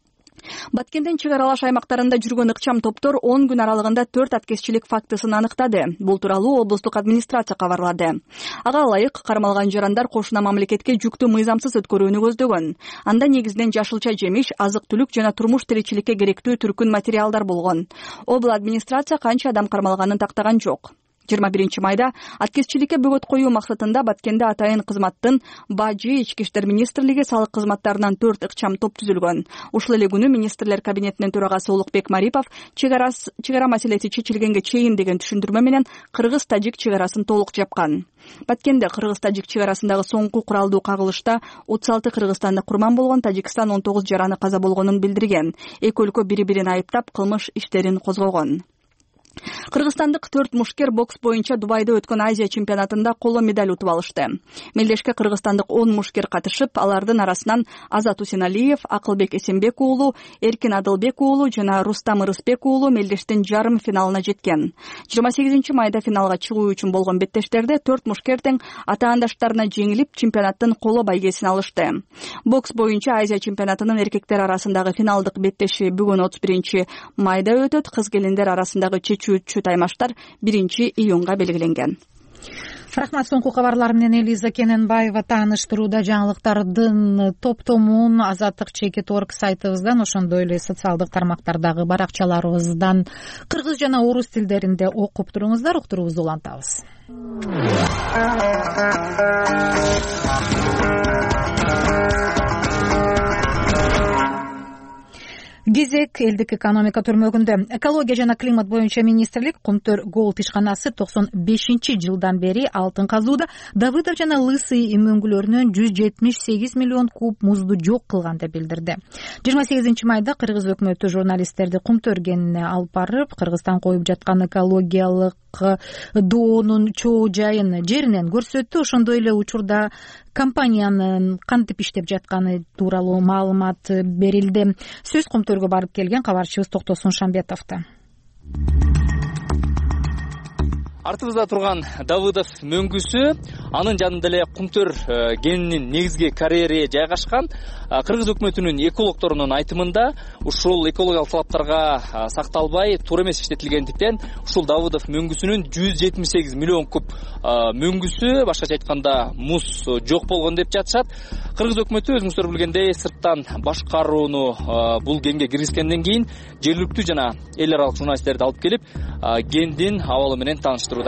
Баткендин чек аралаш аймактарында жүргөн ыкчам топтор он күн аралыгында төрт аткезчилик фактысын аныктады. Бул тууралуу облустук администрация кабарлады. Ага ылайык кармалган жарандар кошуна мамлекетке жүктү мыйзамсыз өткөрүүнү көздөгөн. Анда негизинен жашылча жемиш, азык-түлүк жана турмуш тиричиликке керектүү түркүн материалдар болгон. Обла администрация канча адам кармалганын тактаган жок. жыйырма биринчи майда аткезчиликке бөгөт коюу максатында Баткенде атайын кызматтын Бажы ички иштер министрлиги салык кызматтарынан төрт ыкчам топ түзүлгөн. Ушул эле күнү министрлер кабинетинин төрагасы Улукбек Марипов чек ара маселеси чечилгенге чейин деген түшүндүрмө менен кыргыз-тажик чек арасын толук жапкан. Баткенде кыргыз-тажик чек арасындагы соңку куралдуу кагылышта отуз алты кыргызстандык курман болгон, Тажикстан он тогуз жараны каза болгонун билдирген. Эки өлкө бири-бирин айыптап кылмыш иштерин козгогон. Кыргызстандык төрт мушкер бокс боюнча Дубайда өткөн Азия чемпионатында коло медаль утуп алышты. Мелдешке кыргызстандык он мушкер катышып, алардын арасынан Азат Усеналиев, Акылбек Эсенбек уулу, Эркин Адылбек уулу жана Рустам Ырысбек уулу мелдештин жарым финалына жеткен. жыйырма сегизинчи майда финалга чыгуу үчүн болгон беттештерде төрт мушкер тең ата-андаштарына жеңилип, чемпионаттын коло байгесин алышты. Бокс боюнча Азия чемпионатынын эркектер арасындагы финалдык беттеши бүгүн отуз биринчи майда өтөт. Кыз-келиндер арасындагы чечүүчү таймаштар биринчи июнга белгиленген. Рахмат. Соңку кабарлар менен Элиза Кененбаева тааныштырууда. Жаңылыктардын топтомун Азаттык чекит точка орг сайтыбыздан, ошондой эле социалдык тармактардагы баракчаларыбыздан кыргыз жана орус тилдеринде окуп туруңуздар. Уктуруубузду улантабыз. Кезек элдик экономика түрмөгүндө. Экология жана климат боюнча министрлик Кумтөр Голд ишканасы токсон бешинчи жылдан бери алтын казууда Давыдов жана Лысый мөңгүлөрүнөн жүз жетимиш сегиз миллион куб музду жок кылган деп билдирди. жыйырма сегизинчи майда кыргыз өкмөтү журналисттерди Кумтөр кенине алып барып, Кыргызстан коюп жаткан экологиялык доонун чоо жайын жеринен көрсөттү. Ошондой эле учурда компаниянын кантип иштеп жатканы тууралуу маалымат берилди. Сөз Кумтөргө барып келген кабарчыбыз Токтосун Шамбетовдо. Артыбызда турган Давыдов мөңгүсү, анын жанында эле Кумтөр кенинин негизги карьери жайгашкан. Кыргыз өкмөтүнүн экологторунун айтымында ушул экологиялык талаптарга сакталбай, туура эмес иштетилгендиктен ушул Давыдов мөңгүсүнүн жүз жетимиш сегиз миллион куб мөңгүсү, башкача айтканда муз жок болгон деп жатышат. Кыргыз өкмөтү өзүңүздөр билгендей сырттан башкарууну бул кенге киргизгенден кийин жергиликтүү жана эл аралык журналисттерди алып келип, кендин абалы менен тааныштырды.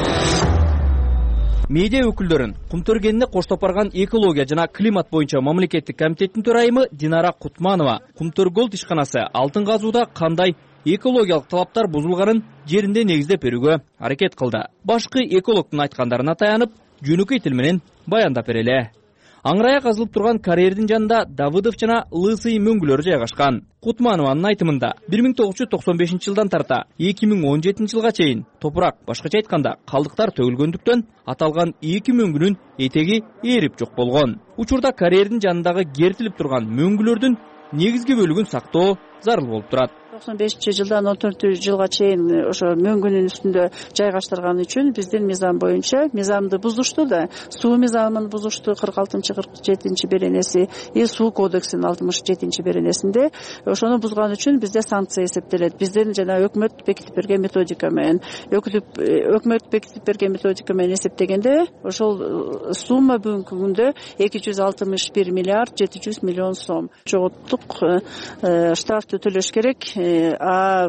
Медиа өкүлдөрүн Кумтөр кенине коштоп барган экология жана климат боюнча мамлекеттик комитеттин төрайымы Динара Кутманова Кумтөр Голд ишканасы алтын казууда кандай экологиялык талаптар бузулганын жеринде негиздеп берүүгө аракет кылды. Башкы экологдун айткандарына таянып, жөнөкөй тил менен баяндап берели. Аңырая казылып турган карьердин жанында Давыдов жана Лысый мөңгүлөрү жайгашкан. Кутманованын айтымында бир миң тогуз жүз токсон бешинчи жылдан тарта эки миң он жетинчи жылга чейин топурак, башкача айтканда калдыктар төгүлгөндүктөн аталган эки мөңгүнүн этеги ээрип жок болгон. Учурда карьердин жанындагы кертилип турган мөңгүлөрдүн негизги бөлүгүн сактоо зарыл болуп турат. токсон бешинчи жылдан он төртүнчү жылга чейин ошо мөңгүнүн үстүндө жайгаштырган үчүн биздин мыйзам боюнча мыйзамды бузушту да, суу мыйзамын бузушту кырк алтынчы кырк жетинчи беренеси, и суу кодексинин алтымыш жетинчи беренесинде ошону бузган үчүн бизде санкция эсептелет. Биздин жана өкмөт бекитип берген методика менен, өкмөт бекитип берген методика менен эсептегенде ошол сумма бүгүнкү күндө эки жүз алтымыш бир миллиард жети жүз миллион сом. Жоготтук штрафты төлөш керек. а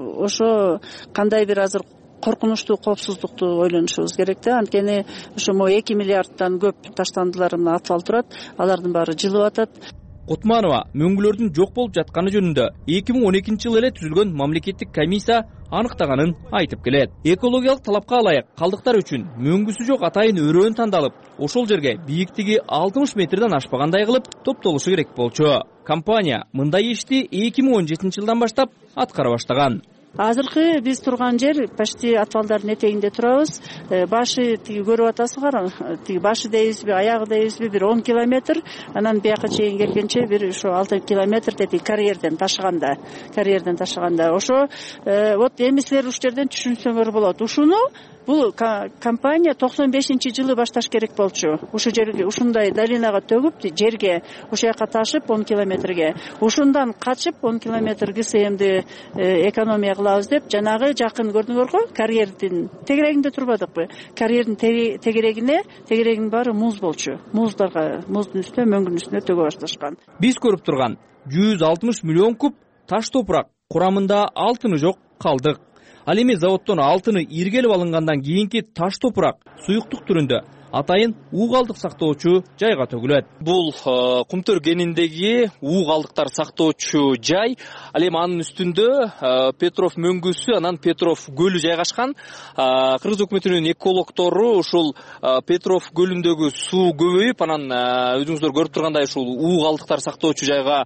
ошо кандай бир азыр коркунучтуу коопсуздукту ойлонушубуз керек да. Анткени ошо могу эки миллиарддан көп таштандылар мына атып турат, алардын баары жылып атат. Кутманова мөңгүлөрдүн жок болуп жатканы жөнүндө эки миң он экинчи жылы эле түзүлгөн мамлекеттик комиссия аныктаганын айтып келет. Экологиялык талапка ылайык калдыктар үчүн мөңгүсү жок атайын өрөөн тандалып, ошол жерге бийиктиги алтымыш метрден ашпагандай кылып топтолушу керек болчу. Компания мындай ишти эки миң он жетинчи жылдан баштап аткара баштаган. Азыркы биз турган жер почти атвалдардын этегинде турабыз. Башы тиги көрүп атасыздар, тиги башы дейбизби, аягы дейбизби, бир он километр, анан бияка чейин келгенче бир ошо алты километр деди карьерден ташыганда, карьерден ташыганда. Ошо вот эми силер ушул жерден түшүнсөңөр болот. Ушуну бул компания токсон бешинчи жылы башташ керек болчу. Ушул жерге ушундай долинага төгүп, жерге ошол жака ташып он километрге, ушундан качып он километр ГСМди экономия кылабыз деп, жанагы жакын көрдүңөрбү, карьердин тегерегинде турбадыкпы? Карьердин тегерегине, тегерегинин баары муз болчу. Муздарга, муздун үстүнө, мөңгүнүн үстүнө төгө башташкан. Биз көрүп турган жүз алтымыш миллион куб таш топурак, курамында алтыны жок калдык. Ал эми заводдон алтыны иргелип алынгандан кийинки таш топурак суюктук түрүндө атайын уу калдык сактоочу жайга төгүлөт. Бул Кумтөр кениндеги уу калдыктар сактоочу жай. Ал эми анын үстүндө Петров мөңгүсү, анан Петров көлү жайгашкан. Кыргыз өкмөтүнүн экологтору ушул Петров көлүндөгү суу көбөйүп, анан өзүңүздөр көрүп тургандай ушул уу калдыктар сактоочу жайга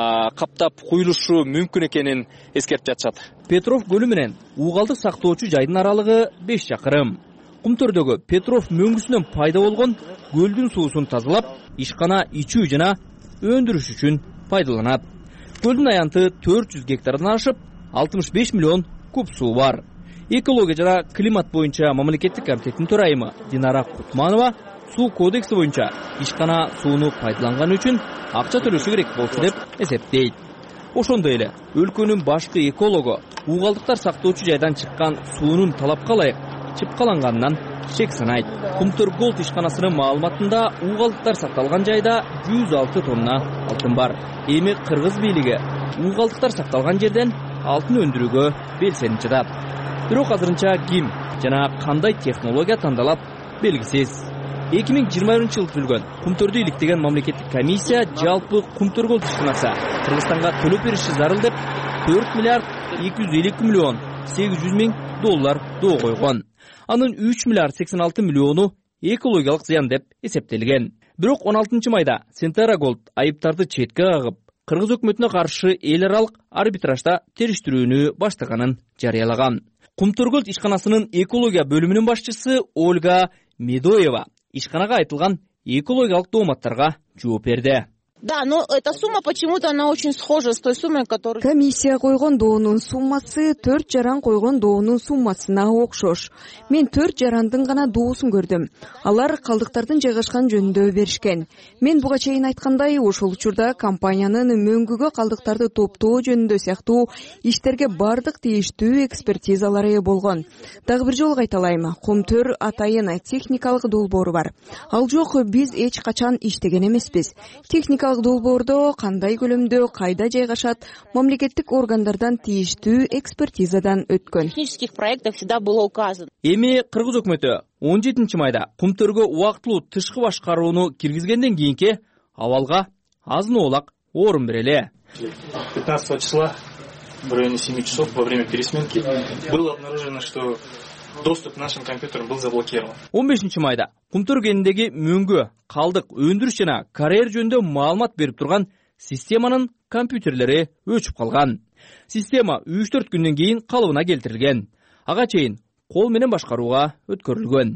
каптап куюлушу мүмкүн экенин эскертип жатышат. Петров көлү менен уу калдык сактоочу жайдын аралыгы беш чакырым. Кумтөрдөгү Петров мөңгүсүнөн пайда болгон көлдүн суусун тазалап, ишкана ичүү жана өндүрүш үчүн пайдаланат. Көлдүн аянты төрт жүз гектардан ашып, алтымыш беш миллион куб суу бар. Экология жана климат боюнча мамлекеттик комитеттин төрайымы Динара Кутманова суу кодекси боюнча ишкана сууну пайдаланган үчүн акча төлөшү керек болчу деп эсептейт. Ошондой эле өлкөнүн башкы экологу уу калдыктар сактоочу жайдан чыккан суунун талапка ылайык чыпкаланганынан шек санайт. Кумтөр Голд ишканасынын маалыматында уу калдыктар сакталган жайда жүз алты тонна алтын бар. Эми кыргыз бийлиги уу калдыктар сакталган жерден алтын өндүрүүгө белсенip жатат. Бирок азырынча ким жана кандай технология тандалат белгисиз. эки миң жыйырма биринчи жылы түзүлгөн Кумтөрдү иликтеген мамлекеттик комиссия жалпы Кумтөр Голд ишканасы Кыргызстанга төлөп бериши зарыл деп төрт миллиард эки жүз элүү эки миллион сегиз жүз миң доллар доо койгон. Анын үч миллиард сексен алты миллиону экологиялык зыян деп эсептелген. Бирок он алтынчы майда Сентара Голд айыптарды четке кагып, Кыргыз өкмөтүнө каршы эл аралык арбитражда териштирүүнү баштаганын жарыялаган. Кумтөр Голд ишканасынын экология бөлүмүнүн башчысы Ольга Медоева ишканага айтылган экологиялык дооматтарга жооп берди. Да, но эта сумма почему-то она очень схожа с той суммой, которую... Комиссия койгон доонун суммасы төрт жаран койгон доонун суммасына окшош. Мен төрт жарандын гана доосун көрдүм. Алар калдыктардын жайгашкан жөнүндө беришкен. Мен буга чейин айткандай, ошол учурда компаниянын мөңгүгө калдыктарды топтоо жөнүндө сыяктуу иштерге бардык тийиштүү экспертизалары болгон. Дагы бир жолу кайталайм, Кумтөр атайын техникалык долбоору бар. Ал жок, биз эч качан иштеген эмеспиз. Техника долбоордо кандай көлөмдө, кайда жайгашат, мамлекеттик органдардан тийиштүү экспертизадан өткөн. Технических проектов всегда было указано. Эми Кыргыз өкмөтү он жетинчи майда Кумтөргө убактылуу тышкы башкарууну киргизгенден кийинки абалга азын оолак орун берели. пятнадцатого числа в районе семи часов во время пересменки было обнаружено, что доступ к нашим компьютерам был заблокирован. он бешинчи майда Кумтөр кенindеги мөңгү, калдык, өндүрүш жана карьер жөнүндө маалымат берип турган системанын компьютерлери өчүп калган. Система үч төрт күндөн кийин калыбына келтирилген. Ага чейин кол менен башкарууга өткөрүлгөн.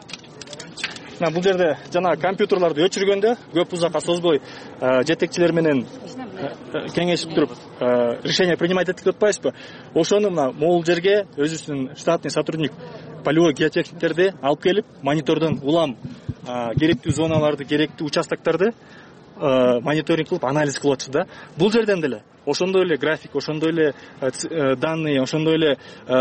Бул жерде жана компьютерларды өчүргөндө көп узакка созбой жетекчилер менен кеңешип туруп решение принимать этип атпайсызбы? Ошону мына могул жерге өзүбүздүн штатный сотрудник полевой геотехниктерди алып келип, монитордон улам керектүү зоналарды, керектүү участоктарды мониторинг кылып, анализ кылып атышты да. Бул жерден деле ошондой эле график, ошондой эле данные, ошондой эле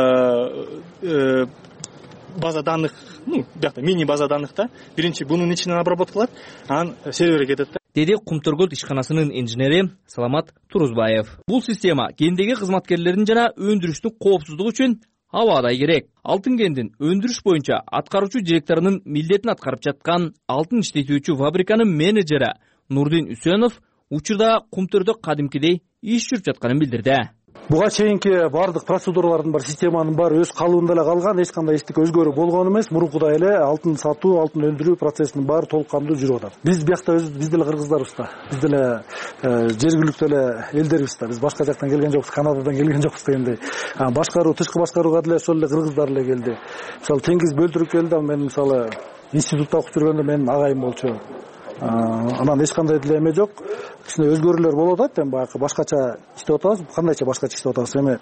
база данных, ну, бияқта мини база данных да. Биринчи бунун ичинен обработка кылат, анан серверге кетет да. деди Кумтөргөл ишканасынын инженери Саламат Турузбаев. Бул система гендеги кызматкерлердин жана өндүрүштүн коопсуздугу үчүн абадай керек. Алтын кендин өндүрүш боюнча аткаруучу директорунун милдетин аткарып жаткан алтын иштетүүчү фабриканын менеджери Нурдин Үсөнов учурда Кумтөрдө кадимкидей иш жүрүп жатканын билдирди. Буга чейинки бардык процедуралардын бар, системанын баары өз калыбында эле калган, эч кандай эчтеке өзгөрүү болгон эмес. Мурункудай эле алтын сатуу, алтын өндүрүү процессинин баары толук кандуу жүрүп атат. Биз биякта өз биз деле кыргыздарбыз да. Биз деле жергиликтүү эле элдербиз да. Биз башка жактан келген жокпуз, Канададан келген жокпуз дегендей. Башкаруу, тышкы башкарууга деле ошол эле кыргыздар эле келди. Мисалы Теңиз Бөлтүрүк келди, мен мисалы институтта окуп жүргөндө менин агайым болчу. Анан эч кандай деле эме жок. Кичине өзгөрүүлөр болуп атат, эми баягы башкача иштеп атабыз. Кандайча башкача иштеп атабыз. Эми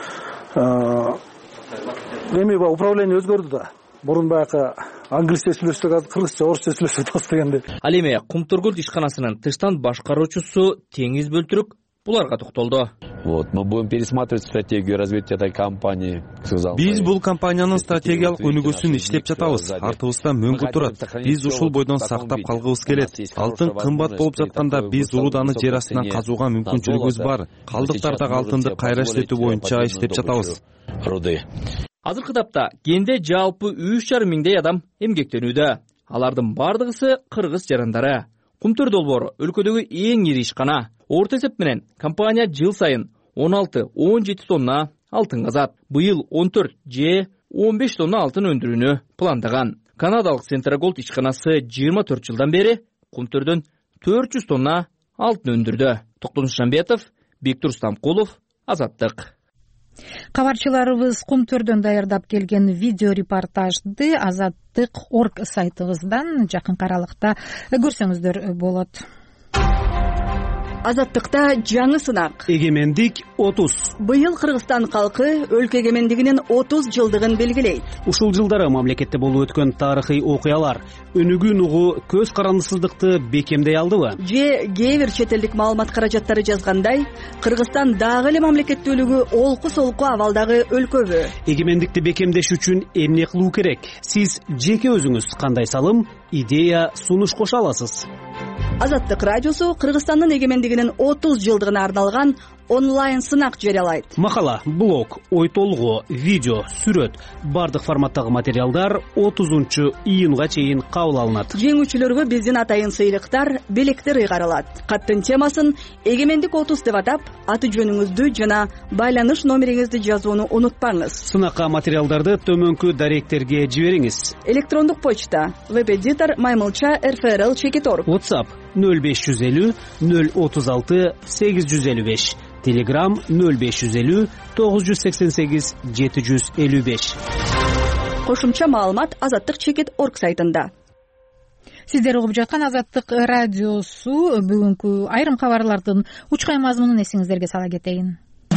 эми баягы управление өзгөрдү да. Мурун баягы англисче сүйлөшсөк, азыр кыргызча, орусча сүйлөшүп атабыз дегендей. Ал эми Кумтөргөл ишканасынын тыштан башкаруучусу Теңиз Бөлтүрүк буларга токтолду. Вот, мы будем пересматривать стратегию развития этой компании. Биз бул компаниянын стратегиялык өнүгүүсүн иштеп жатабыз. Артыбызда мөңгү турат. Биз ушул бойдон сактап калгыбыз келет. Алтын кымбат болуп жатканда биз уруданы жер астынан казууга мүмкүнчүлүгүбүз бар. Калдыктардагы алтынды кайра иштетүү боюнча иштеп жатабыз. Азыркы тапта кенде жалпы үч жарым миңдей адам эмгектенүүдө. Алардын бардыгысы кыргыз жарандары. Кумтөр долбоору өлкөдөгү эң ири ишкана. Орто эсеп менен компания жыл сайын он алты он жети тонна алтын казат. Быйыл он төрт же он беш тонна алтын өндүрүүнү пландаган. Канадалык Центроголд ишканасы жыйырма төрт жылдан бери Кумтөрдөн төрт жүз тонна алтын өндүрдү. Токтомуш Жамбетов, Бектур Стамкулов, Азаттык. Кабарчыларыбыз Кумтөрдөн даярдап келген видео репортажды азаттык точка орг сайтыбыздан жакынкы аралыкта көрсөңүздөр болот. Азаттыкта жаңы сынак. Эгемендик отуз. Быйыл Кыргызстан калкы өлкө эгемендигинин отуз жылдыгын белгилейт. Ушул жылдары мамлекетте болуп өткөн тарыхый окуялар өнүгүү нугу көз карандысыздыкты бекемдей алдыбы? Же кээ бир чет элдик маалымат каражаттары жазгандай, Кыргызстан дагы эле мамлекеттүүлүгү олку-солку абалдагы өлкөбү? Эгемендикти бекемдеш үчүн эмне кылуу керек? Сиз жеке өзүңүз кандай салым, идея, сунуш кошо аласыз? Азаттык радиосу Кыргызстандын эгемендигинин отуз жылдыгына арналган онлайн сынак жарыялайт. Макала, блог, ой толгоо, видео, сүрөт, бардык форматтагы материалдар отузунчу июнга чейин кабыл алынат. Жеңүүчүлөргө биздин атайын сыйлыктар, белектер ыйгарылат. Каттын темасын эгемендик отуз деп атап, аты жөнүңүздү жана байланыш номериңизди жазууну унутпаңыз. Сынакка материалдарды төмөнкү даректерге жибериңиз. Электрондук почта веб-эдитор маймылча эр эф эр эл чекит точка орг. WhatsApp нөл беш жүз элүү нөл отуз алты сегиз жүз элүү беш. Telegram нөл беш жүз элүү тогуз жүз сексен сегиз жети жүз элүү беш. Кошумча маалымат азаттык чекит точка орг сайтында. Сиздер угуп жаткан Азаттык радиосу бүгүнкү айрым кабарлардын учкай мазмунун эсиңиздерге сала кетейин.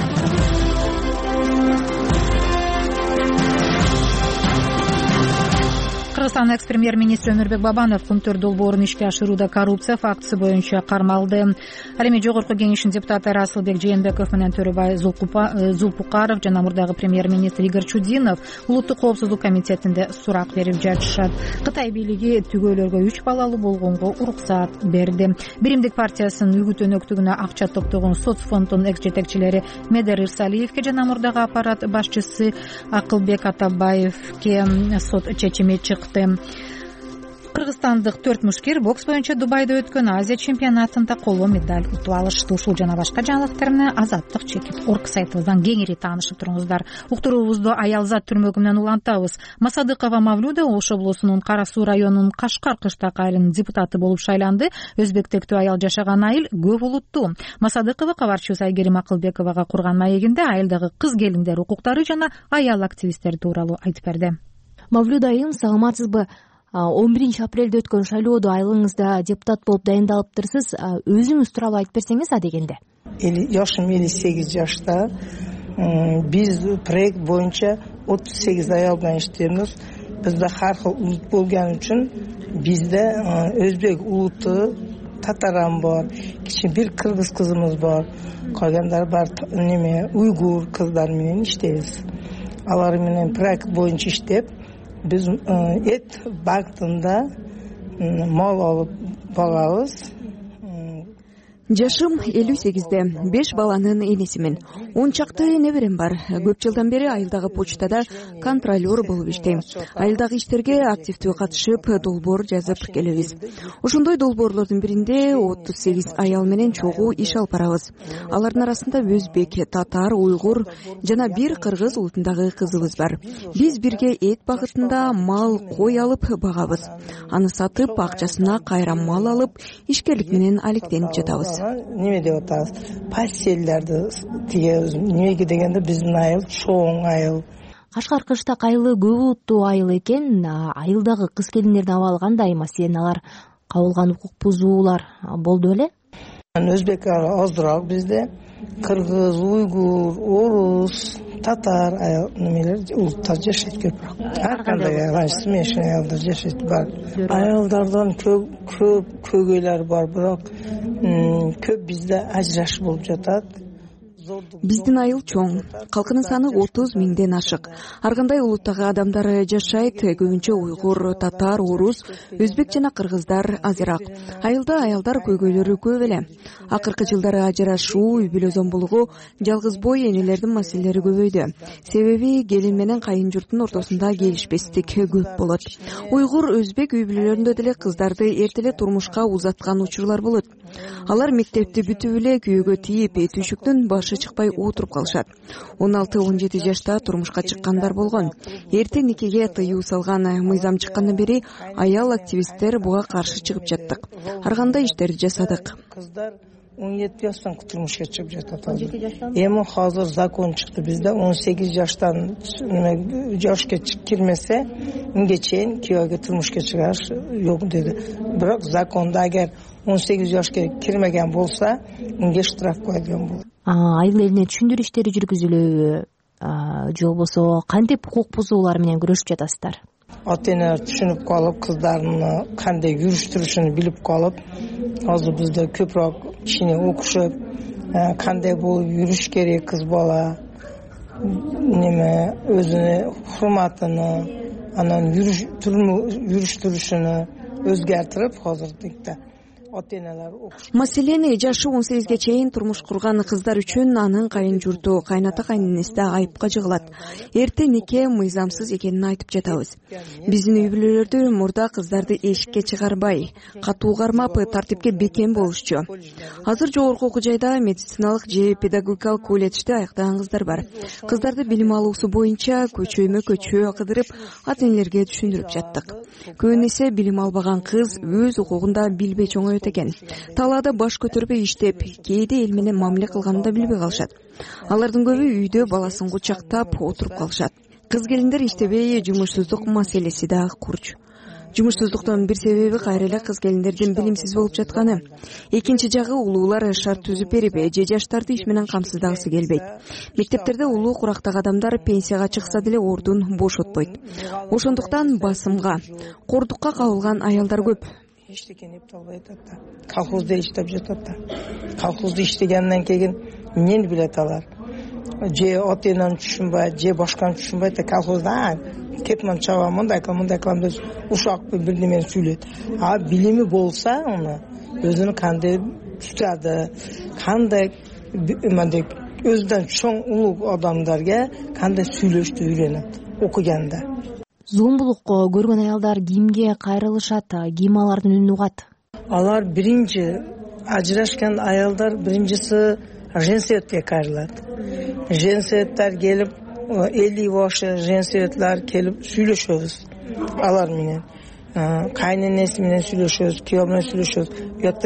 Кыргызстан экс-премьер-министри Өмүрбек Бабанов Кумтөр долбоорун ишке ашырууда коррупция фактысы боюнча кармалды. Ал эми Жогорку кеңештин депутаты Расылбек Жээнбеков менен Төрөбай Зулпукаров жана мурдагы премьер-министр Игорь Чудинов улуттук коопсуздук комитетинде сурак берип жатышат. Кытай бийлиги түгөйлөргө үч балалуу болгонго уруксаат берди. Биримдик партиясынын үгүт өнөктүгүнө акча топтогон соцфонддун экс-жетекчилери Медер Ирсалиевке жана мурдагы аппарат башчысы Акылбек Атабаевке сот чечими чыкты. Кыргызстандык төрт мушкер бокс боюнча Дубайда өткөн Азия чемпионатында коло медаль утуп алышты. Ушул жана башка жаңылыктар менен азаттык чекит точка орг сайтыбыздан кеңири таанышып туруңуздар. Уктуруубузду Аялзат түрмөгү менен улантабыз. Масадыкова Мавлюда Ош облусунун Кара Суу районунун Кашкар кыштак айылынын депутаты болуп шайланды. Өзбек тектүү аял жашаган айыл көп улуттуу. Масадыкова кабарчыбыз Айгерим Акылбековага курган маегинде айылдагы кыз келиндер укуктары жана аял активисттери тууралуу айтып берди. Мавлюда айым, саламатсызбы? он биринчи апрелде өткөн шайлоодо айылыңызда депутат болуп дайындалыптырсыз. Өзүңүз тууралуу айтып берсеңиз адегенде. Жашым элүү сегиз жашта. Биз проект боюнча отуз сегиз аял менен иштейбиз. Бизде ар кыл улут болгон үчүн бизде өзбек улуту, татарам бар, кичине бир кыргыз кызымыз бар. Калгандар бар неме уйгур кыздар менен иштейбиз. Алар менен проект боюнча иштеп, биз эт багытында мал алып багабыз. жашым элүү сегизде, беш баланын энесимин. он чакты неберем бар. Көп жылдан бери айылдагы почтада контролер болуп иштейм. Айылдагы иштерге активдүү катышып, долбоор жазып келебиз. Ошондой долбоорлордун биринде отуз сегиз аял менен чогуу иш алып барабыз. Алардын арасында өзбек, татар, уйгур жана бир кыргыз улутундагы кызыбыз бар. Биз бирге эт багытында мал, кой алып багабыз. Аны сатып, акчасына кайра мал алып, ишкерлик менен алектенип жатабыз. Неме деп атабыз? Пастельдерди тигебиз. Немеге дегенде биздин айыл чоң айыл. Кашкар кыштак айылы көп улуттуу айыл экен. Айылдагы кыз келиндердин абалы кандай? Маселен, алар кабылган укук бузуулар болду беле? Өзбек аздыраак бизде. Кыргыз, уйгур, орус, татар айыл немелер улуттар жашайт көбүрөөк. Ар кандай смешный айылдар жашайт бар. Айылдардан көп көп көгөйлөр бар, бирок көп бизде ажырашуу болуп жатат. Биздин айыл чоң. Калкынын саны отуз миңден ашык. Ар кандай улуттагы адамдар жашайт, көбүнчө уйгур, татар, орус, өзбек жана кыргыздар азыраак. Айылда аялдар көйгөйлөрү көп эле. Акыркы жылдары ажырашуу, үй бүлө зомбулугу, жалгыз бой энелердин маселелери көбөйдү. Себеби келин менен кайын журттун ортосунда келишпестик көп болот. Уйгур, өзбек үй бүлөлөрүндө деле кыздарды эртеле турмушка узаткан учурлар болот. Алар мектепти бүтүп эле күйөөгө тийип, түйшүктүн башы чыкпай отуруп калышат. он алты он жети жашта турмушка чыккандар болгон. Эрте никеге тыюу салган мыйзам чыккандан бери аял активисттер буга каршы чыгып жаттык. Ар кандай иштерди жасадык. Кыздар он жети жаштан турмушка чыгып жатат. Эми азыр закон чыкты бизде он сегиз жаштан жашка кирмесе, мынга чейин күйөөгө турмушка чыгаш жок деди. Бирок закондо агер он сегиз жашка кирмеген болса, мынга штраф койгон болот. Айыл элине түшүндүрүү иштери жүргүзүлөбү же болбосо кантип укук бузуулар менен күрөшүп жатасыздар? Ата-энелер түшүнүп калып, кыздардын кандай жүрүштүрүшүн билип калып, азыр бизде көпүрөөк кичине окушуп, кандай болуп жүрүш керек кыз бала, неме өзүнө урматыны, анан жүрүштүрүшүнү өзгөртүп азырдыкта Маселени жашы он сегизге чейин турмуш курган кыздар үчүн анын кайын журту, кайната кайненеси да айыпка жыгылат. Эрте нике мыйзамсыз экенин айтып жатабыз. Биздин үй бүлөлөрдө мурда кыздарды эшикке чыгарбай, катуу кармап, тартипке бекем болушчу. Азыр жогорку окуу жайда медициналык же педагогикалык колледжди аяктаган кыздар бар. Кыздарды билим алуусу боюнча көчөмө көчө кыдырып, ата-энелерге түшүндүрүп жаттык. Көбүн эсе билим албаган кыз өз укугун да билбей чоңойот экен. Талаада баш көтөрбөй иштеп, кээде эл менен мамиле кылганын да билбей калышат. Алардын көбү үйдө баласын кучактап отуруп калышат. Кыз келиндер иштебей, жумушсуздук маселеси да курч. Жумушсуздуктун бир себеби кайра эле кыз келиндердин билимсиз болуп жатканы. Экинчи жагы улуулар шарт түзүп берип, же жаштарды иш менен камсыздагысы келбейт. Мектептерде улуу курактагы адамдар пенсияга чыкса деле ордун бошотпойт. Ошондуктан басымга, кордукка кабылган аялдар көп. Иштеген эпталбай атат да. Колхозда иштеп жатат да. Колхозда иштегенден кийин эмнени билет алар? Же ата-энени түшүнбөйт, же башканы түшүнбөйт да колхозда кетман чаба мындай кылам, мындай кылам деп ушак бир немени сүйлөйт. А билими болса, аны өзүнүн кандай tutadi, qanday mendek o'zidan cho'ng ulug' odamlarga qanday suylashni o'rganadi o'qiganda. Зомбулукка көргөн аялдар кимге кайрылышат, ким алардын үнүн угат? Алар биринчи ажырашкан аялдар биринчиси женсоветке кайрылат. Женсоветтер келип элүү жашы женсоветтер келип сүйлөшөбүз. Алар менен кайненеси менен сүйлөшөбүз, күйөө менен сүйлөшөбүз. Бuyakta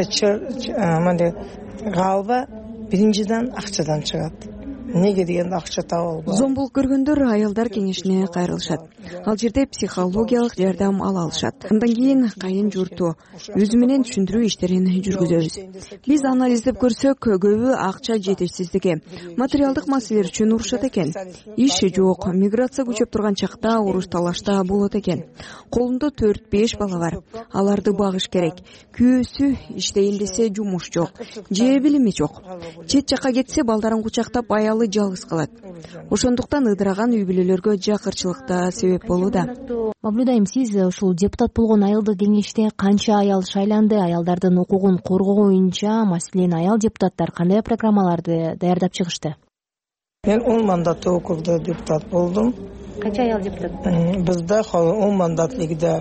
мындай галба биринчиден акчадан чыгат. Неге дегенде акча таап албайт. Зомбулук көргөндөр аялдар кеңешине кайрылышат. Ал жерде психологиялык жардам ала алышат. Андан кийин кайын журту өзү менен түшүндүрүү иштерин жүргүзөбүз. Биз анализдеп көрсөк, көбү акча жетишсиздиги, материалдык маселелер үчүн урушат экен. Иши жок, миграция күчөп турган чакта уруш талашта болот экен. Колунда төрт беш бала бар. Аларды багыш керек. Күйөөсү иштейин десе жумуш жок, же билими жок. Чет жакка кетсе балдарын кучактап аялы жалгыз калат. Ошондуктан ыдыраган үй бүлөлөргө жакырчылыкта себеп болууда. Мавлюда айым, сиз ушул депутат болгон айылдык кеңеште канча аял шайланды? Аялдардын укугун коргоо боюнча, маселен, аял депутаттар кандай программаларды даярдап чыгышты? Мен он мандатты округда депутат болдум. Канча аял депутат? Бизде он мандатлыгда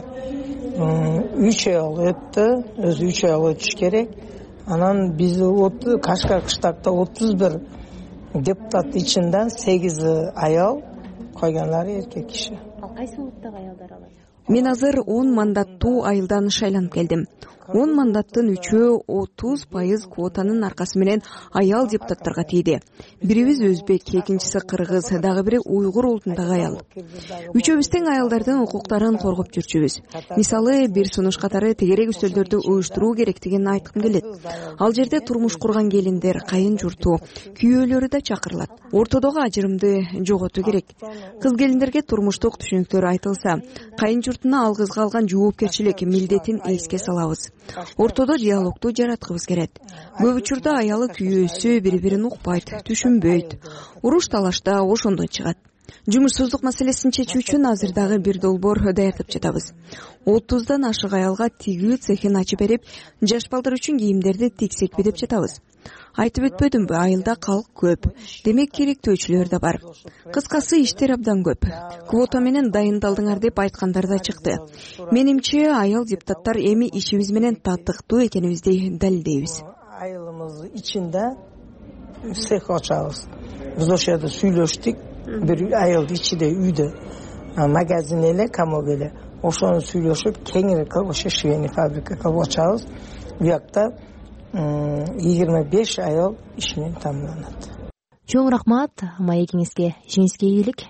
үч аял өттү, өзү үч аял өтүш керек. Анан биз Кашкар кыштакта отуз бир депутат ичинен сегизи аял, койгонлары эркек киши. Ал кайсы улуттагы аялдар алат? Мен азыр он мандаттуу айылдан шайланып келдим. он мандаттын үчөө отуз пайыз квотанын аркасы менен аял депутаттарга тийди. Бирибиз өзбек, экинчиси кыргыз, дагы бири уйгур улутундагы аял. Үчөөбүз тең аялдардын укуктарын коргоп жүрчүбүз. Мисалы, бир сунуш катары тегерек үстөлдөрдү уюштуруу керектигин айткым келет. Ал жерде турмуш курган келиндер, кайын журту, күйөөлөрү да чакырылат. Ортодогу ажырымды жоготуу керек. Кыз келиндерге турмуштук түшүнүктөр айтылса, кайын журтуна ал кызга алган жоопкерчилик милдетин эске салабыз. Ортодо диалогду жараткыбыз келет. Көп учурда аялы күйөөсү бири-бирин укпайт, түшүнбөйт. Уруш талашта ошондон чыгат. Жумушсуздук маселесин чечүү үчүн азырдагы бир долбоор даярдап жатабыз. отуздан ашык аялга тигүү цехин ачып берип, жаш балдар үчүн кийимдерди тиксекпи деп жатабыз. Айтып өтпөдүмбү, айылда калк көп. Демек керектөөчүлөр да бар. Кыскасы, иштер абдан көп. Квота менен дайындалдыңар деп айткандар да чыкты. Менимче, аял депутаттар эми ишибиз менен татыктуу экенибизди далилдейбиз. Айылымыз ичинде цех ачабыз. Биз ошол жерде сүйлөштүк. Бир айыл ичинде үйдө магазин эле, комок эле. Ошону сүйлөшүп, кеңири ошо швейный фабрика кылып ачабыз. Буякта yigirma besh ayol ish менен ta'minlanadi. Чоң рахмат, Майя кеңеске, жеңиске ийгилик.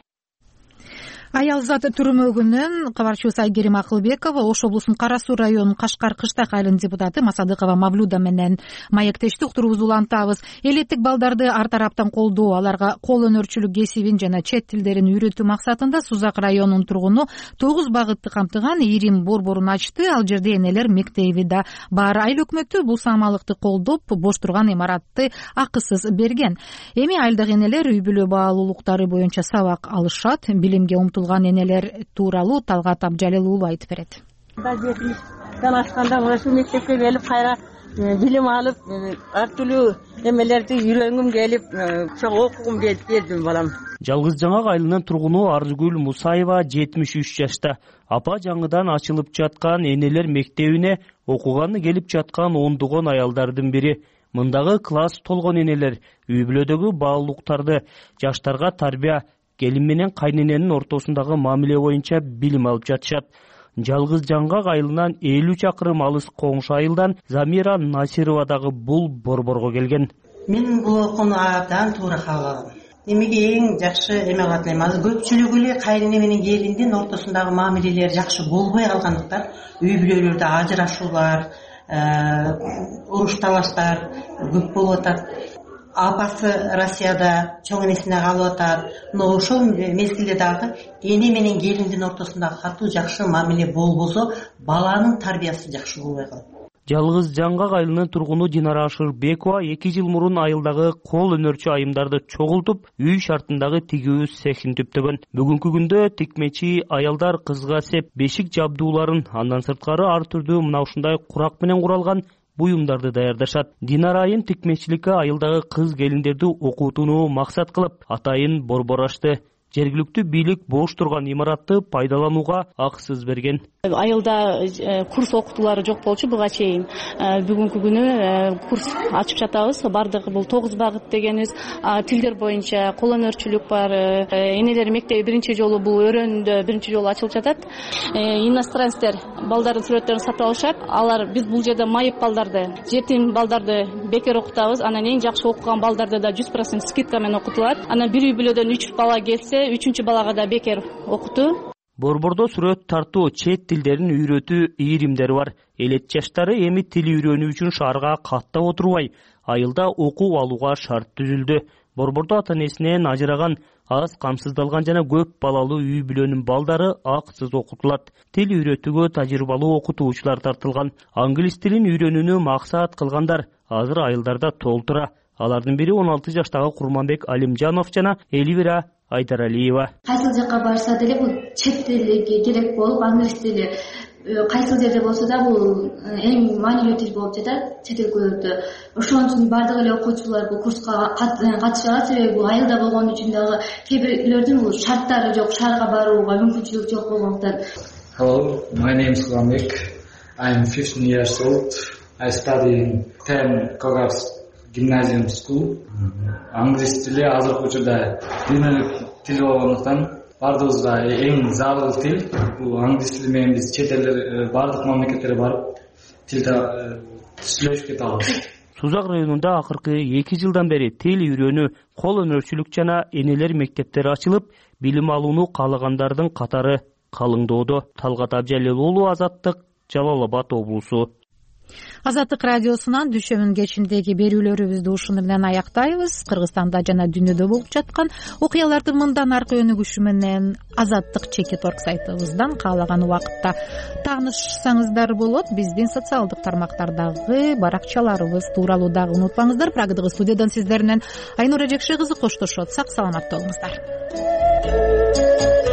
Аял заты түрмөгүнөн кабарчыбыз Айгерим Акылбекова, Ош облусунун Кара Суу районунун Кашкар Кыштак айылынын депутаты Масадыкова Мавлюда менен маектешти уктуруубузду улантабыз. Элеттик балдарды ар тараптан колдоо, аларга кол өнөрчүлүк кесибин жана чет тилдерин үйрөтүү максатында Сузак районунун тургуну тогуз багытты камтыган Ирим борборун ачты. Ал жерде энелер мектеби да бар. Айыл өкмөтү бул самалыкты колдоп, бош турган имаратты акысыз берген. Эми айылдык энелер үй бүлө баалуулуктары боюнча сабак алышат. Билимге умтулган энелер тууралуу Талгат Абжалил уулу айтып берет. Жетимиштен ашканда ошол мектепке келип, кайра билим алып, ар түрдүү эмелерди үйрөнгүм келип, ошо окугум келип келдим балам. Жалгыз Жаңак айылынын тургуну Арзгүл Мусаева жетимиш үч жашта. Апа жаңыдан ачылып жаткан энелер мектебине окуганы келип жаткан ондогон аялдардын бири. Мындагы класс толгон энелер үй бүлөдөгү баалуулуктарды, жаштарга тарбия, келин менен кайнененин ортосундагы мамиле боюнча билим алып жатышат. Жалгыз Жаңгак айылынан элүү чакырым алыс коңшу айылдан Замира Насирова дагы бул борборго келген. Мен бул окууну абдан туура кабыл алдым. Эмеге эң жакшы эме кылат элем. Азыр көпчүлүгү эле кайнене менен келиндин ортосундагы мамилелер жакшы болбой калгандыктан үй бүлөлөрдө ажырашуулар, уруш талаштар көп болуп атат. Апасы Россияда чоң энесине калып атат. Но ошол мезгилде дагы эне менен келиндин ортосундагы катуу жакшы мамиле болбосо, баланын тарбиясы жакшы болбой калат. Жалгыз Жаңгак айылынын тургуну Динара Ашырбекова эки жыл мурун айылдагы кол өнөрчү айымдарды чогултуп, үй шартындагы тигүү цехин түптөгөн. Бүгүнкү күндө тикмечи аялдар кызга сеп бешик жабдууларын, андан сырткары ар түрдүү мына ушундай курак менен куралган буюмдарды даярдашат. Динара айым тикмечиликке айылдагы кыз келиндерди окутууну максат кылып, атайын борбор ачты. Жергиликтүү бийлик бош турган имаратты пайдаланууга акысыз берген. Айылда курс окутуулары жок болчу буга чейин. Бүгүнкү күнү курс ачып жатабыз. Бардыгы бул тогуз багыт дегенибиз. Тилдер боюнча кол өнөрчүлүк бар. Энелер мектеби биринчи жолу бул өрөндө биринчи жолу ачылып жатат. Иностранецтер балдардын сүрөттөрүн сатып алышат. Алар биз бул жерде майып балдарды, жетим балдарды бекер окутабыз. Анан эң жакшы окуган балдарды да жүз процент скидка менен окутулат. Анан бир үй бүлөдөн үч бала келсе, үчүнчү балага да бекер окутуу. Борбордо сүрөт тартуу, чет тилдерин үйрөтүү ийримдери бар. Элет жаштары эми тил үйрөнүү үчүн шаарга каттап отурбай, айылда окуу алууга шарт түзүлдү. Борбордо ата-энесинен ажыраган, аз камсыздалган жана көп балалуу үй бүлөнүн балдары акысыз окутулат. Тил үйрөтүүгө тажрыйбалуу окутуучулар тартылган. Англис тилин үйрөнүүнү максат кылгандар азыр айылдарда толтура. алардын бири он алты жаштагы Курманбек Алимжанов жана Элибира Айдаралиева. Кайсыл жакка барса деле бул чет тилге керек болуп, англис тили кайсыл жерде болсо да бул эң маанилүү тил болуп жатат чет өлкөлөрдө. Ошон үчүн бардык эле окуучулар бул курска катышат, себеби бул айылда болгон үчүн дагы кээ бирлердин бул шарттары жок, шаарга барууга мүмкүнчүлүк жок болгондуктан. Hello, my name is Kурманбек. I am fifteen years old. I study in ten Kogas Gymnasium School. Англис тили азыркы учурда дүйнөлүк тил болгондуктан бардыгыбызга эң зарыл тил. Бул англис тили менен биз чет элдер бардык мамлекеттерге барып тилде сүйлөшүп кете алабыз. Сузак районунда акыркы эки жылдан бери тил үйрөнүү, кол өнөрчүлүк жана энелер мектептери ачылып, билим алууну каалагандардын катары калыңдоодо. Талгат Абжалил уулу, Азаттык, Жалал Абад облусу. Азаттык радиосунан дүйшөмүн кечиндеги берүүлөрүбүздү ушуну менен аяктайбыз. Кыргызстанда жана дүйнөдө болуп жаткан окуяларды мындан аркы өнүгүшү менен Азаттык чекит орг сайтыбыздан каалаган убакытта таанышсаңыздар болот. Биздин социалдык тармактардагы баракчаларыбыз тууралуу дагы унутпаңыздар. Прагадагы студиядан сиздер менен Айнура Жекше кызы коштошот. Сак саламатта болуңуздар.